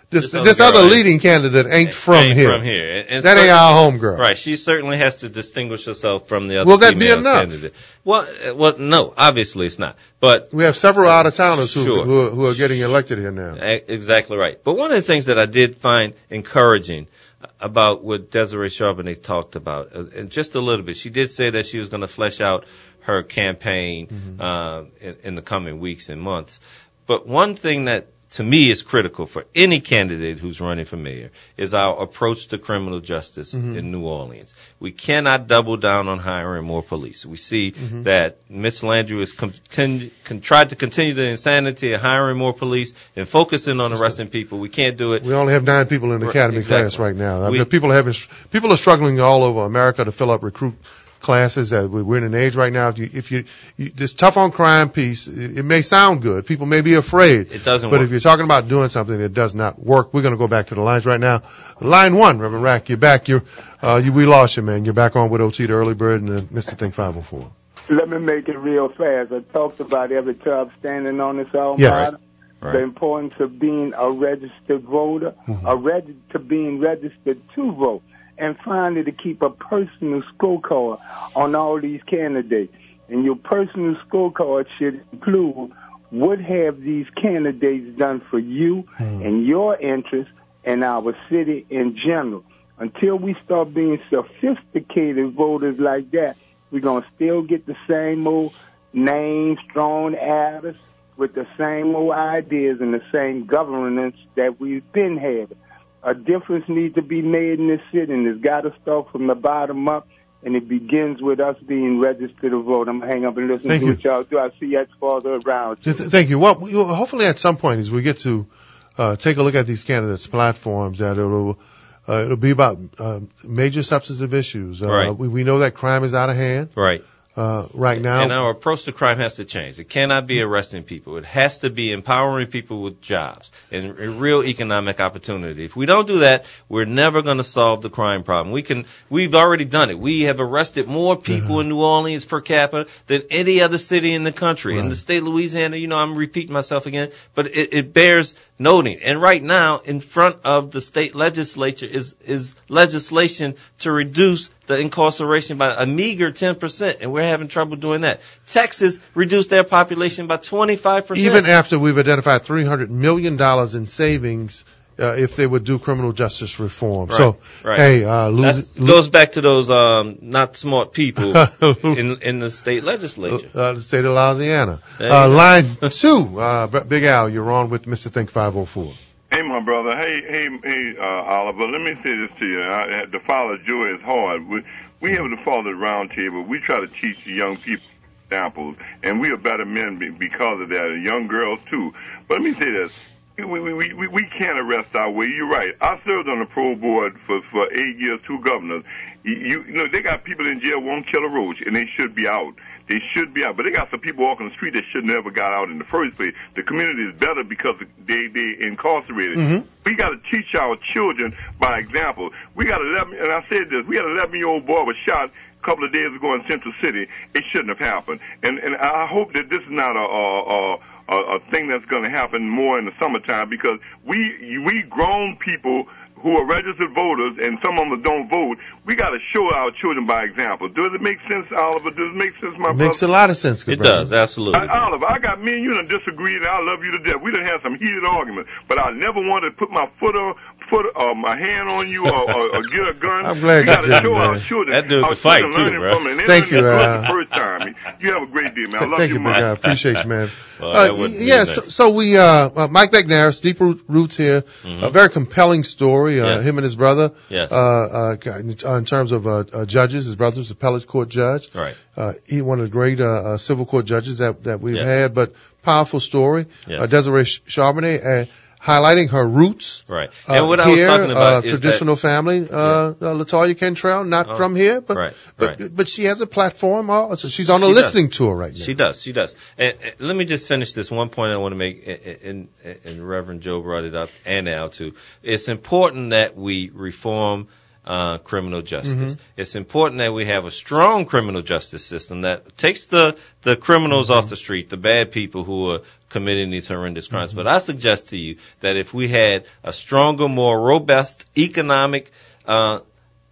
this this, this other, other girl leading candidate ain't from ain't here. From here. And, and that ain't certain- our home girl. Right. She certainly has to distinguish herself from the other Will that be female enough? candidate. Well, uh, well, no, obviously it's not. But We have several out of towners who, Sure. who, are, who are getting elected here now. E- Exactly right. But one of the things that I did find encouraging about what Desiree Charbonnet talked about, uh, and just a little bit, she did say that she was going to flesh out her campaign Mm-hmm. uh, in, in the coming weeks and months. But one thing that to me is critical for any candidate who's running for mayor is our approach to criminal justice Mm-hmm. in New Orleans. We cannot double down on hiring more police. We see Mm-hmm. that Mitch Landrieu has con- con- con- tried to continue the insanity of hiring more police and focusing on arresting people. We can't do it. We only have nine people in the Right, academy exactly. class right now. I We- mean, people are having people are struggling all over America to fill up recruit classes. Uh, we're in an age right now. If you, if you, you this tough on crime piece, it, it may sound good. People may be afraid. It doesn't But work. if you're talking about doing something that does not work, we're going to go back to the lines right now. Line one, Reverend Rack, you're back. You're, uh, you, we lost you, man. You're back on with O T, the Early Bird, and uh, Mister Think five oh four. Let me make it real fast. I talked about every tub standing on its own Yes. bottom. Right. The importance of being a registered voter, a reg- to being registered to vote, and finally to keep a personal scorecard on all these candidates. And your personal scorecard should include what have these candidates done for you and your interests and our city in general. Until we start being sophisticated voters like that, we're going to still get the same old names thrown at us with the same old ideas and the same governance that we've been having. A difference needs to be made in this city, and it's got to start from the bottom up, and it begins with us being registered to vote. I'm going to hang up and listen Thank to you. what y'all do. I'll see you farther around. Th- Thank you. Well, we- well, hopefully at some point as we get to uh, take a look at these candidates' platforms, that it'll uh, it'll be about uh, major substantive issues. Uh, Right. we, we know that crime is out of hand Right. uh, right now. And our approach to crime has to change. It cannot be arresting people. It has to be empowering people with jobs and a real economic opportunity. If we don't do that, we're never going to solve the crime problem. We can, we've already done it. We have arrested more people in New Orleans per capita than any other city in the country. In Right. the state of Louisiana, you know, I'm repeating myself again, but it, it bears noting. And right now, in front of the state legislature is, is legislation to reduce the incarceration by a meager ten percent, and we're having trouble doing that. Texas reduced their population by twenty-five percent. Even after we've identified three hundred million dollars in savings uh, if they would do criminal justice reform. Right, So, right. hey, uh, lose, That goes back to those um, not smart people in in the state legislature. uh, the state of Louisiana. There you Uh, go. line two, uh, Big Al, you're on with Mister Think five oh four. Hey, my brother. Hey, hey, hey, uh, Oliver. Let me say this to you. I, to follow Joy is hard. We, we have the Father's Round Table. We try to teach the young people examples, and we are better men be- because of that, and young girls too. But let me say this. We, we, we, we, we can't arrest our way. You're right. I served on the pro board for, for eight years, two governors. You, you, you know, they got people in jail won't kill a roach, and they should be out. They should be out. But they got some people walking the street that should never got out in the first place. The community is better because they, they incarcerated. Mm-hmm. We got to teach our children by example. We got eleven, and I said this, we had an eleven-year-old boy was shot a couple of days ago in Central City. It shouldn't have happened. And, and I hope that this is not a, a, a A, a thing that's going to happen more in the summertime, because we we grown people who are registered voters, and some of them don't vote, we got to show our children by example. Does it make sense, Oliver? Does it make sense, my It makes brother? a lot of sense, good It brother. does, absolutely. I, Oliver, I got me and you done disagreed, and I love you to death. We done had some heated arguments, but I never wanted to put my foot on, foot, uh, my hand on you, or, or, or get a gun. I'm glad we you got to didn't, show our man. children. That dude our could fight, children too, learning bro. from it. And they Thank learned you, this uh, the first time. You have a great day, man. I love Thank you, you, Big much. Al. Appreciate you, man. Well, uh, that wouldn't be yeah, nice. so, so we, uh, uh, Mike McNair, Deep Root, Roots here, a very compelling story, uh, Yes. him and his brother, Yes. uh, uh, in terms of, uh, uh, judges. His brother was appellate court judge. Right. Uh, he, one of the great, uh, uh, civil court judges that, that we've Yes. had, but powerful story. Yes. Uh, Desiree Charbonnet, uh, highlighting her roots. Right. Uh, And what I was here, talking about uh, is traditional family, uh, uh, Latoya Cantrell, not Oh, from here, but, right, but, right. but she has a platform, uh, so she's on a She does. listening tour right now. She does. She does. And, and let me just finish this one point I want to make, and, and, and Reverend Joe brought it up, and Al too. It's important that we reform uh, criminal justice. Mm-hmm. It's important that we have a strong criminal justice system that takes the, the criminals Mm-hmm. off the street, the bad people who are committing these horrendous crimes. Mm-hmm. But I suggest to you that if we had a stronger, more robust economic uh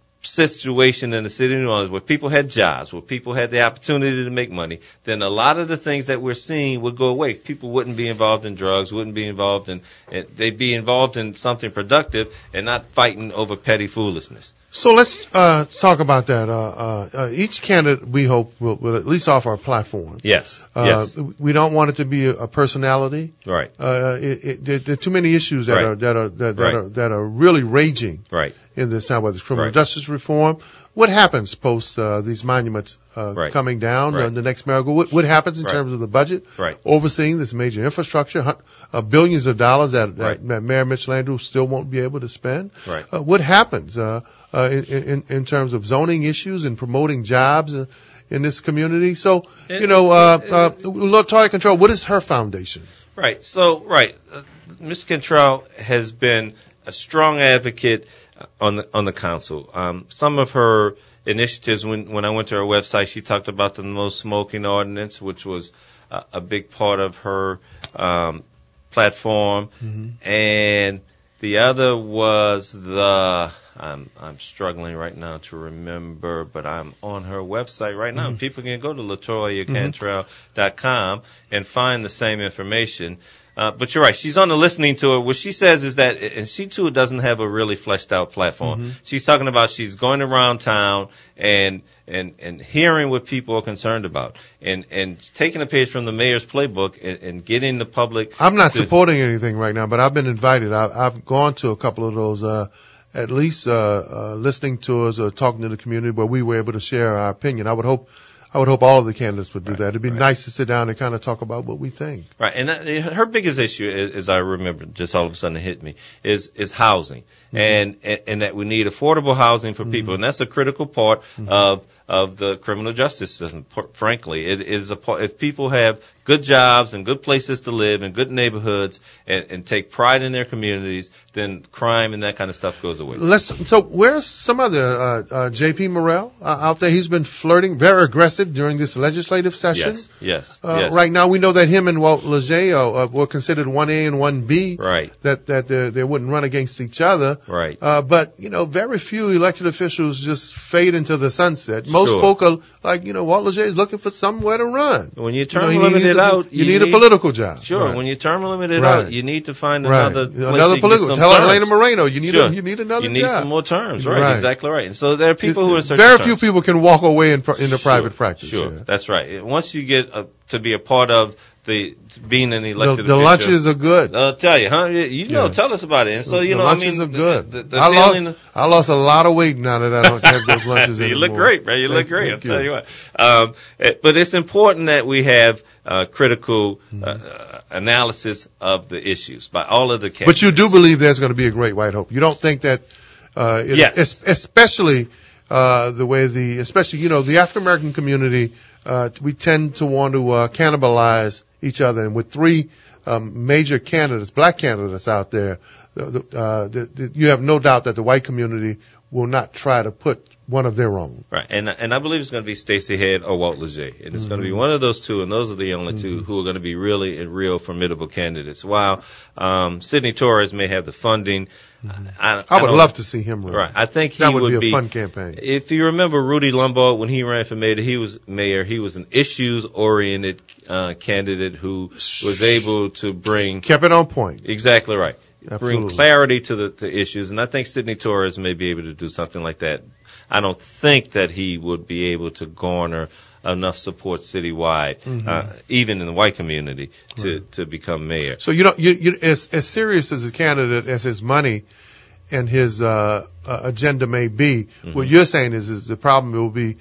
situation in the city of New Orleans where people had jobs, where people had the opportunity to make money, then a lot of the things that we're seeing would go away. People wouldn't be involved in drugs, wouldn't be involved in, they'd be involved in something productive and not fighting over petty foolishness. So let's uh, talk about that. Uh, uh, uh, each candidate, we hope, will, will at least offer a platform. Yes. Uh, yes. We don't want it to be a, a personality. Right. Uh, it, it, there, there are too many issues that Right. are that are that, that Right. are that are really raging. Right. In this town, whether it's criminal Right. justice reform. What happens post uh, these monuments uh, Right. coming down? Right. Uh, the next mayor, what, what happens in Right. terms of the budget? Right. Overseeing this major infrastructure, hun- uh, billions of dollars that, that, Right. that Mayor Mitch Landrieu still won't be able to spend. Right. Uh, what happens uh, uh, in, in, in terms of zoning issues and promoting jobs uh, in this community? So, It- you know, uh, it- uh, Latoya Cantrell, what is her foundation? Right. So, right. Uh, Miz Cantrell has been a strong advocate on the on the council. Um, some of her initiatives, when when I went to her website, she talked about the no smoking ordinance, which was a, a big part of her um, platform, Mm-hmm. and the other was the. I'm I'm struggling right now to remember, but I'm on her website right now. Mm-hmm. People can go to latoya cantrell dot com and find the same information. Uh, but you're right. She's on the listening tour. What she says is that, and she too doesn't have a really fleshed out platform. Mm-hmm. She's talking about she's going around town and, and, and hearing what people are concerned about and, and taking a page from the mayor's playbook and, and getting the public. I'm not to, supporting anything right now, but I've been invited. I, I've gone to a couple of those, uh, at least, uh, uh, listening tours or talking to the community where we were able to share our opinion. I would hope, I would hope all of the candidates would do Right, that. It'd be right. nice to sit down and kind of talk about what we think. Right. And that, her biggest issue, is, as I remember, just all of a sudden it hit me, is, is housing. Mm-hmm. And, and, and that we need affordable housing for people. Mm-hmm. And that's a critical part mm-hmm. of, of the criminal justice system. Frankly, it is a part, if people have good jobs and good places to live and good neighborhoods and, and take pride in their communities, then crime and that kind of stuff goes away. Let's, so where's some other, uh, uh, J P Morrell uh, out there? He's been flirting, very aggressive during this legislative session. Yes, yes, uh, yes. Right now we know that him and Walt Leger uh, were considered one A and one B. Right. That, that they, they wouldn't run against each other. Right. Uh, but, you know, very few elected officials just fade into the sunset. Most Sure. folk are like, you know, Walt Leger is looking for somewhere to run. When you term you know, he limited needs a- out, you, need, a political job. Sure. Right. When you term limited Right. out, you need to find Right. another place Another to political. get some Tell terms. Elena Moreno, you need Sure. a, you need another You need job. some more terms. Right. Right. Exactly right. And so there are people who are in search Very of few terms. people can walk away in, into Sure. private practice. Sure. Yeah. That's right. Once you get uh, to be a part of the being an The, elected the official, lunches are good. I'll tell you, huh? You you know, Yeah. tell us about it. And so, you the know, lunches I mean, are good. The, the, the I feeling- lost, I lost a lot of weight now that I don't have those lunches you anymore. look great, man. You Thank look great. thank I'll tell you what. Um, it- but it's important that we have uh, critical uh, uh, analysis of the issues by all of the candidates. But you do believe there's going to be a great white hope. You don't think that, uh, it, Yes. es- especially uh, the way the, especially you know, the African American community, uh, we tend to want to uh, cannibalize each other, and with three um, major candidates, black candidates out there, the, the, uh, the, the, you have no doubt that the white community will not try to put one of their own. Right, and and I believe it's going to be Stacey Head or Walt Leger, and it's Mm-hmm. going to be one of those two, and those are the only two who are going to be really and real formidable candidates. While um, Sidney Torres may have the funding, I, I would don't- love to see him run. Right, I think he That would would be a fun campaign. If you remember Rudy Lombard when he ran for mayor, he was mayor. He was an issues-oriented uh, candidate who was able to bring Kept it on point. exactly right. Absolutely. Bring clarity to the to issues, and I think Sidney Torres may be able to do something like that. I don't think that he would be able to garner enough support citywide, Mm-hmm. uh, even in the white community, to to become mayor. So you don't, you, you, as, as serious as a candidate as his money and his, uh, uh agenda may be, Mm-hmm. what you're saying is, is the problem will be,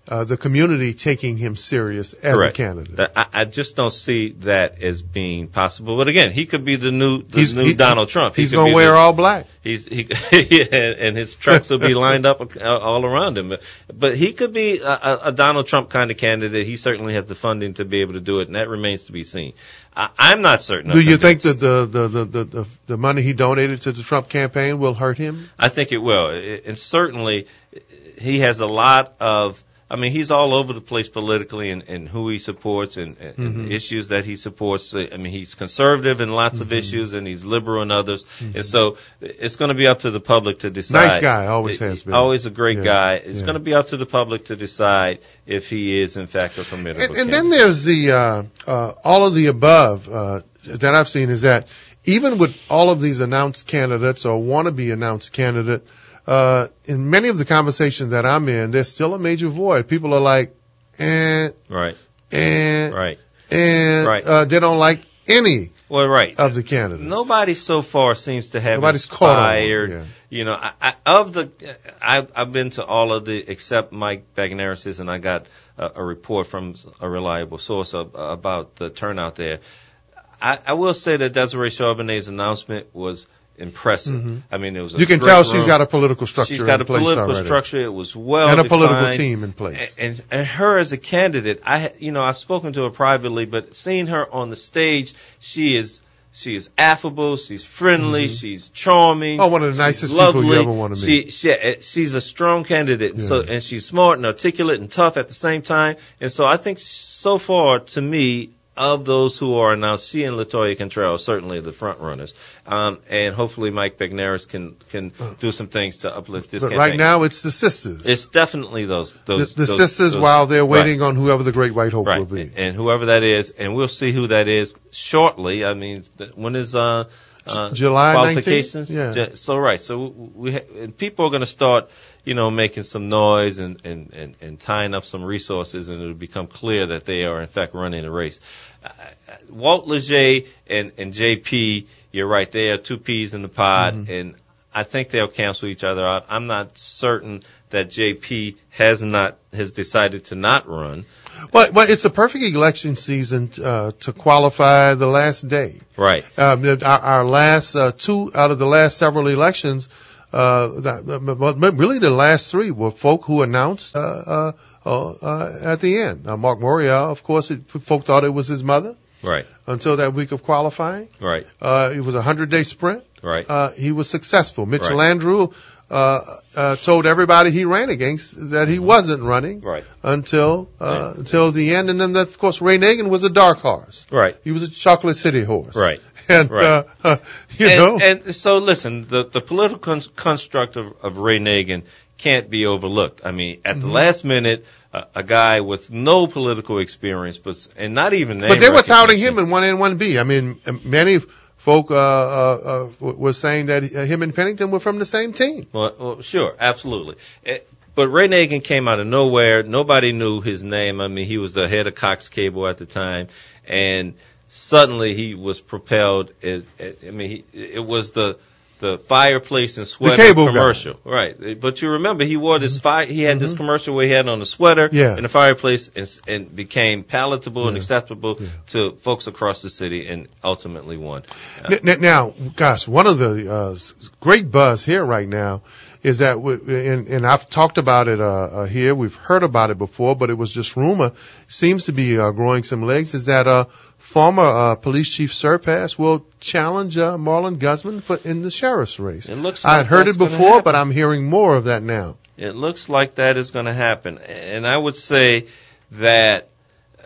uh, the community taking him serious as Correct. a candidate. That- I, I just don't see that as being possible. But again, he could be the new the He's- new he- Donald Trump. He He's could going be to wear the- all black. He's he and his trucks will be lined up all around him. But he could be a, a Donald Trump kind of candidate. He certainly has the funding to be able to do it, and that remains to be seen. I, I'm not certain. Do of you think convinced. that the, the, the, the, the, the money he donated to the Trump campaign will hurt him? I think it will. It- And certainly, he has a lot of, I mean, he's all over the place politically and, and who he supports and, and Mm-hmm. issues that he supports. I mean, he's conservative in lots Mm-hmm. of issues and he's liberal in others. And so it's going to be up to the public to decide. Nice guy, always has been. Always a great Yeah, guy. It's yeah. going to be up to the public to decide if he is, in fact, a formidable And, and then candidate. there's the uh, uh, all of the above uh, that I've seen is that even with all of these announced candidates or wannabe announced candidate, uh, in many of the conversations that I'm in, there's still a major void. People are like, eh, Right, eh, right. and Right. uh, they don't like any Well, right. of the candidates. Nobody so far seems to have Nobody's caught on, inspired. yeah. You know, I, I, of the, I, I've been to all of the except Mike Bagnaris's, and I got a, a report from a reliable source of, about the turnout there. I, I will say that Desiree Charbonnet's announcement was impressive. I mean, it was. A You can great tell she's room. got a political structure She's got in a place political already. structure. It was well And a political defined. team in place. And, and her as a candidate, I, ha- you know, I've spoken to her privately, but seeing her on the stage, she is, she is affable, she's friendly, she's charming. Oh, one of the she's nicest people you lovely. ever want to meet. She, she, she's a strong candidate, and so, Yeah. and she's smart and articulate and tough at the same time. And so I think so far, to me, of those who are announced, she and LaToya Cantrell are certainly the front runners. Um, and hopefully Mike Bagnaris can, can do some things to uplift this But campaign. right now, it's the sisters. It's definitely those, the those, the those- sisters those- while they're right. waiting on whoever the great white hope Right, will be. and whoever that is, and we'll see who that is shortly. I mean, th- when is uh, uh July qualifications? nineteenth? Yeah. Ju- So right, so we ha- and people are going to start, you know, making some noise and, and and and tying up some resources, and it'll become clear that they are in fact running a race. Uh, Walt Leger and and J P, you're right, they are two peas in the pod, Mm-hmm. and I think they'll cancel each other out. I'm not certain that J P has not has decided to not run. Well, well, it's a perfect election season uh, to qualify the last day. Right. Um, our, our last uh, two out of the last several elections, uh, that, but but really the last three were folk who announced uh, uh, uh, uh, at the end. Uh, Mark Morial, of course, it, folk thought it was his mother Right. until that week of qualifying. Right. Uh, it was a hundred day sprint. Right. Uh, he was successful. Mitchell Right. Andrew uh, uh, told everybody he ran against that he wasn't running Right. until uh, Right. until the end. And then, of course, Ray Nagin was a dark horse. Right. He was a Chocolate City horse. Right. And Right. Uh, uh, you and, know, and so listen, the the political con- construct of, of Ray Nagin can't be overlooked. I mean, at Mm-hmm. the last minute, uh, a guy with no political experience, but and not even name but they were touting recognition. him in one A and one B. I mean, many folk uh, uh, uh, were saying that uh, him and Pennington were from the same team. Well, well sure, absolutely. Eh, But Ray Nagin came out of nowhere. Nobody knew his name. I mean, he was the head of Cox Cable at the time, and suddenly he was propelled. It, it, I mean, he, it was the the fireplace and sweater cable guy. commercial, right? But you remember he wore this fire. He had this commercial where he had on the sweater Yeah. and the fireplace, and, and became palatable and acceptable to folks across the city, and ultimately won. Uh, N- n- Now, gosh, one of the uh, s- great buzz here right now is that, we, and, and I've talked about it uh, uh, here. We've heard about it before, but it was just rumor. Seems to be uh, growing some legs. Is that uh, former uh, police chief Surpass will challenge uh, Marlon Guzman for, in the sheriff's race? It looks I like had heard that's it gonna before, happen. but I'm hearing more of that now. It looks like that is going to happen. And I would say that, uh,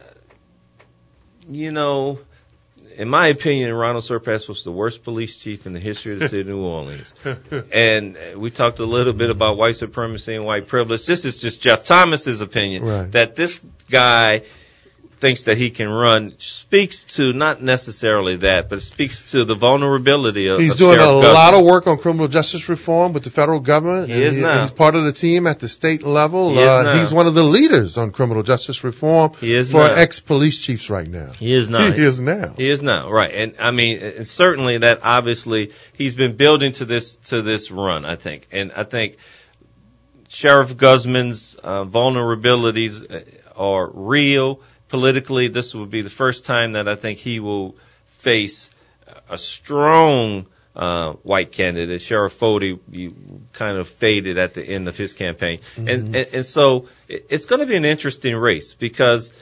you know, in my opinion, Ronald Surpass was the worst police chief in the history of the city of New Orleans. And uh, we talked a little bit about white supremacy and white privilege. This is just Jeff Thomas's opinion, Right. that this guy thinks that he can run, speaks to not necessarily that, but it speaks to the vulnerability of He's of doing a Sheriff Guzman. lot of work on criminal justice reform with the federal government. He and is now. He's part of the team at the state level. He is uh, now. He's one of the leaders on criminal justice reform He is for now. ex-police chiefs right now. He is not. He is now. He is now, right. And I mean, and certainly that obviously he's been building to this, to this run, I think. And I think Sheriff Guzman's uh, vulnerabilities are real. Politically, this would be the first time that I think he will face a strong uh, white candidate. Sheriff Fody you kind of faded at the end of his campaign. Mm-hmm. And, and, and so it's going to be an interesting race because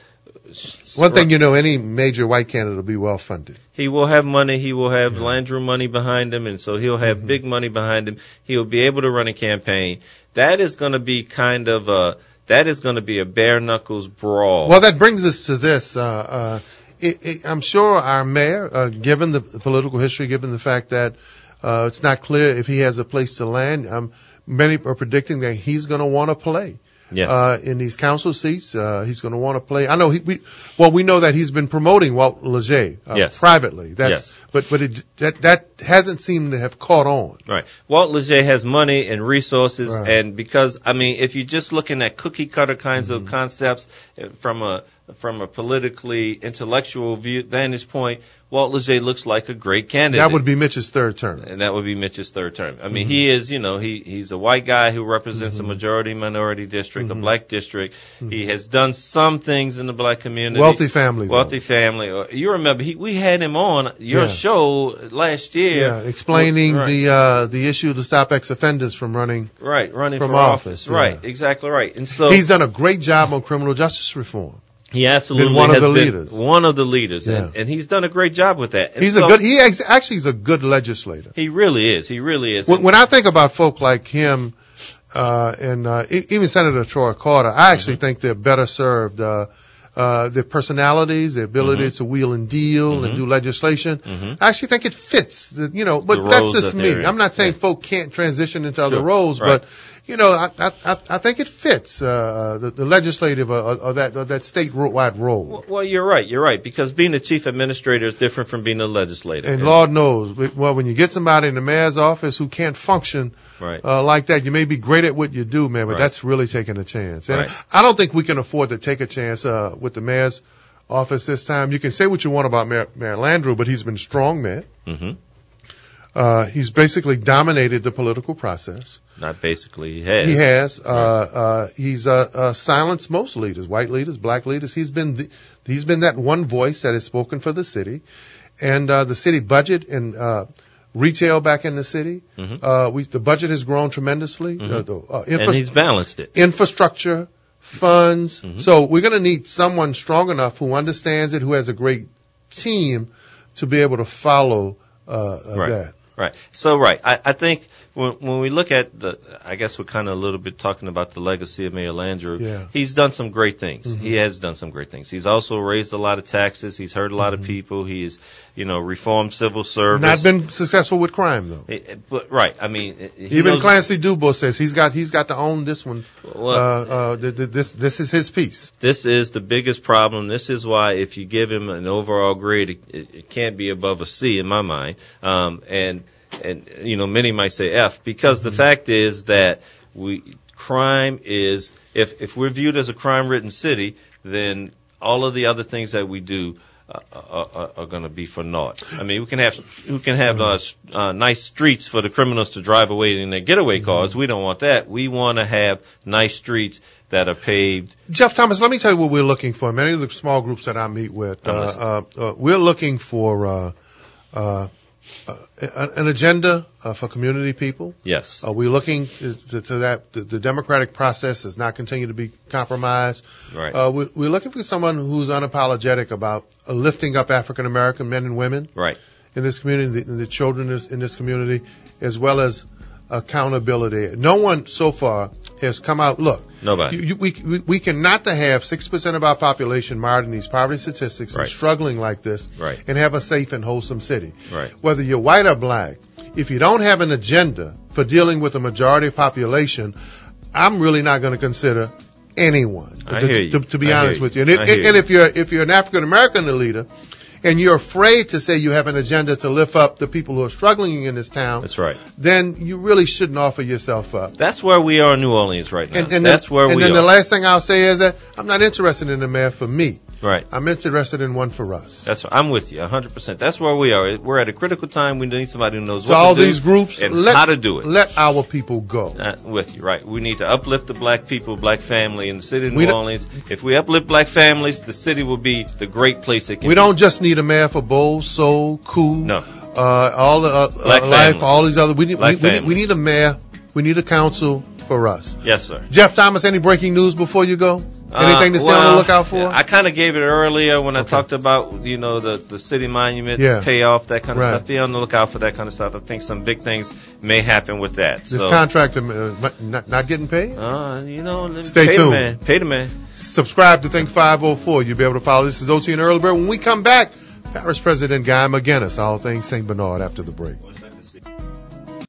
one thing you know, any major white candidate will be well funded. He will have money. He will have yeah. Landrieu money behind him, and so he'll have mm-hmm. big money behind him. He'll be able to run a campaign. That is going to be kind of a that is going to be a bare knuckles brawl. Well, that brings us to this. Uh, uh, it, it, I'm sure our mayor, uh, given the political history, given the fact that uh, it's not clear if he has a place to land, um, many are predicting that he's going to want to play. Yes. Uh, in these council seats, uh, he's going to want to play. I know he, we, well, we know that he's been promoting Walt Leger, uh, yes. privately. That's, yes. But, but it, that, that hasn't seemed to have caught on. Right. Walt Leger has money and resources, right. and because, I mean, if you're just looking at cookie cutter kinds mm-hmm. of concepts from a, from a politically intellectual view, vantage point, Walt Leger looks like a great candidate. That would be Mitch's third term. And that would be Mitch's third term. I mean, mm-hmm. he is, you know, he, he's a white guy who represents mm-hmm. a majority minority district, mm-hmm. a black district. Mm-hmm. He has done some things in the black community. Wealthy family. Wealthy though. family. You remember, he, we had him on your yeah. show last year. Yeah, explaining right. the, uh, the issue to stop ex-offenders from running. Right, running from for office. office. Right, yeah. exactly right. And so. He's done a great job on criminal justice reform. He absolutely been one has of the been leaders. one of the leaders, yeah. and, and he's done a great job with that. And he's so, a good. He ex- actually is a good legislator. He really is. He really is. When, when I think about folk like him, uh, and uh, even Senator Troy Carter, I actually mm-hmm. think they're better served. Uh, uh, their personalities, their ability mm-hmm. to wheel and deal mm-hmm. and do legislation. Mm-hmm. I actually think it fits. The, you know, but the that's just that me. I'm not saying yeah. folk can't transition into sure. other roles, right. but. You know, I, I, I think it fits uh, the, the legislative uh, or that or that statewide role. Well, well, you're right. You're right because being a chief administrator is different from being a legislator. And, and Lord knows, well, when you get somebody in the mayor's office who can't function right. uh, like that, you may be great at what you do, man, but right. that's really taking a chance. And right. I don't think we can afford to take a chance uh, with the mayor's office this time. You can say what you want about Mayor, Mayor Landrieu, but he's been strong, man. Mm-hmm. Uh, he's basically dominated the political process. Not basically, he has. He has. Right. Uh, uh, he's uh, uh, silenced most leaders, white leaders, black leaders. He's been the, he's been that one voice that has spoken for the city, and uh, the city budget and uh, retail back in the city. Mm-hmm. Uh, we the budget has grown tremendously. Mm-hmm. Uh, the, uh, infra- and he's balanced it. Infrastructure, funds. Mm-hmm. So we're going to need someone strong enough who understands it, who has a great team to be able to follow uh, right. that. Right. So, right. I, I think when, when we look at the, I guess we're kind of a little bit talking about the legacy of Mayor Landrieu. Yeah. He's done some great things. Mm-hmm. He has done some great things. He's also raised a lot of taxes. He's hurt a lot mm-hmm. of people. He's, you know, reformed civil service. Not been successful with crime, though. It, it, but, right. I mean, even Clancy Dubois says he's got he's got to own this one. Well, uh, uh, th- th- this this is his piece. This is the biggest problem. This is why if you give him an overall grade, it, it, it can't be above a C in my mind. Um, and And, you know, many might say F because mm-hmm. the fact is that we, crime is, if, if we're viewed as a crime-ridden city, then all of the other things that we do uh, are, are going to be for naught. I mean, we can have, we can have uh, uh, nice streets for the criminals to drive away in their getaway cars. Mm-hmm. We don't want that. We want to have nice streets that are paved. Jeff Thomas, let me tell you what we're looking for. Many of the small groups that I meet with, uh, uh, uh, we're looking for, uh, uh, Uh, an agenda uh, for community people. Yes. Uh, we're looking to, to that. The, the democratic process does not continue to be compromised. Right. Uh, we're, we're looking for someone who's unapologetic about uh, lifting up African American men and women. Right. In this community, the, the children in this community, as well as accountability. No one so far has come out. Look, nobody. You, you, we, we we cannot to have six percent of our population mired in these poverty statistics right. and struggling like this, right. and have a safe and wholesome city. Right. Whether you're white or black, if you don't have an agenda for dealing with the majority population, I'm really not going to consider anyone. I to, hear you. To, to be I honest hear with you, and, if, you. and if you're if you're an African American leader, and you're afraid to say you have an agenda to lift up the people who are struggling in this town, that's right. Then you really shouldn't offer yourself up. That's where we are in New Orleans right now. And, and that's the, where and we are. And are. then the last thing I'll say is that I'm not interested in the mayor for me. Right. I'm interested in one for us. That's right. I'm with you, one hundred percent. That's where we are. We're at a critical time. We need somebody who knows So what all to do these groups, and let, how to do it. Let our people go. Uh, with you, right. We need to uplift the black people, black family in the city of New We don't- Orleans. If we uplift black families, the city will be the great place it can We be. don't just need a mayor for Bold, Soul, Cool, No. uh, all the uh, Black uh, life, families. all these other. We need, we, Black we, need, we families. need a mayor. We need a council for us. Yes, sir. Jeff Thomas, any breaking news before you go? Anything Uh, to stay on the well, lookout for? I kind of gave it earlier when I Okay. talked about, you know, the, the city monument Yeah. payoff, that kind of Right. stuff. Be on the lookout for that kind of stuff. I think some big things may happen with that. This so, contractor uh, not, not getting paid? uh, you know, let me Stay pay tuned. the man. Pay the man. Subscribe to Think five oh four. You'll be able to follow. This is O T and Early Bird. When we come back, Parish President Guy McGinnis, all things Saint Bernard after the break.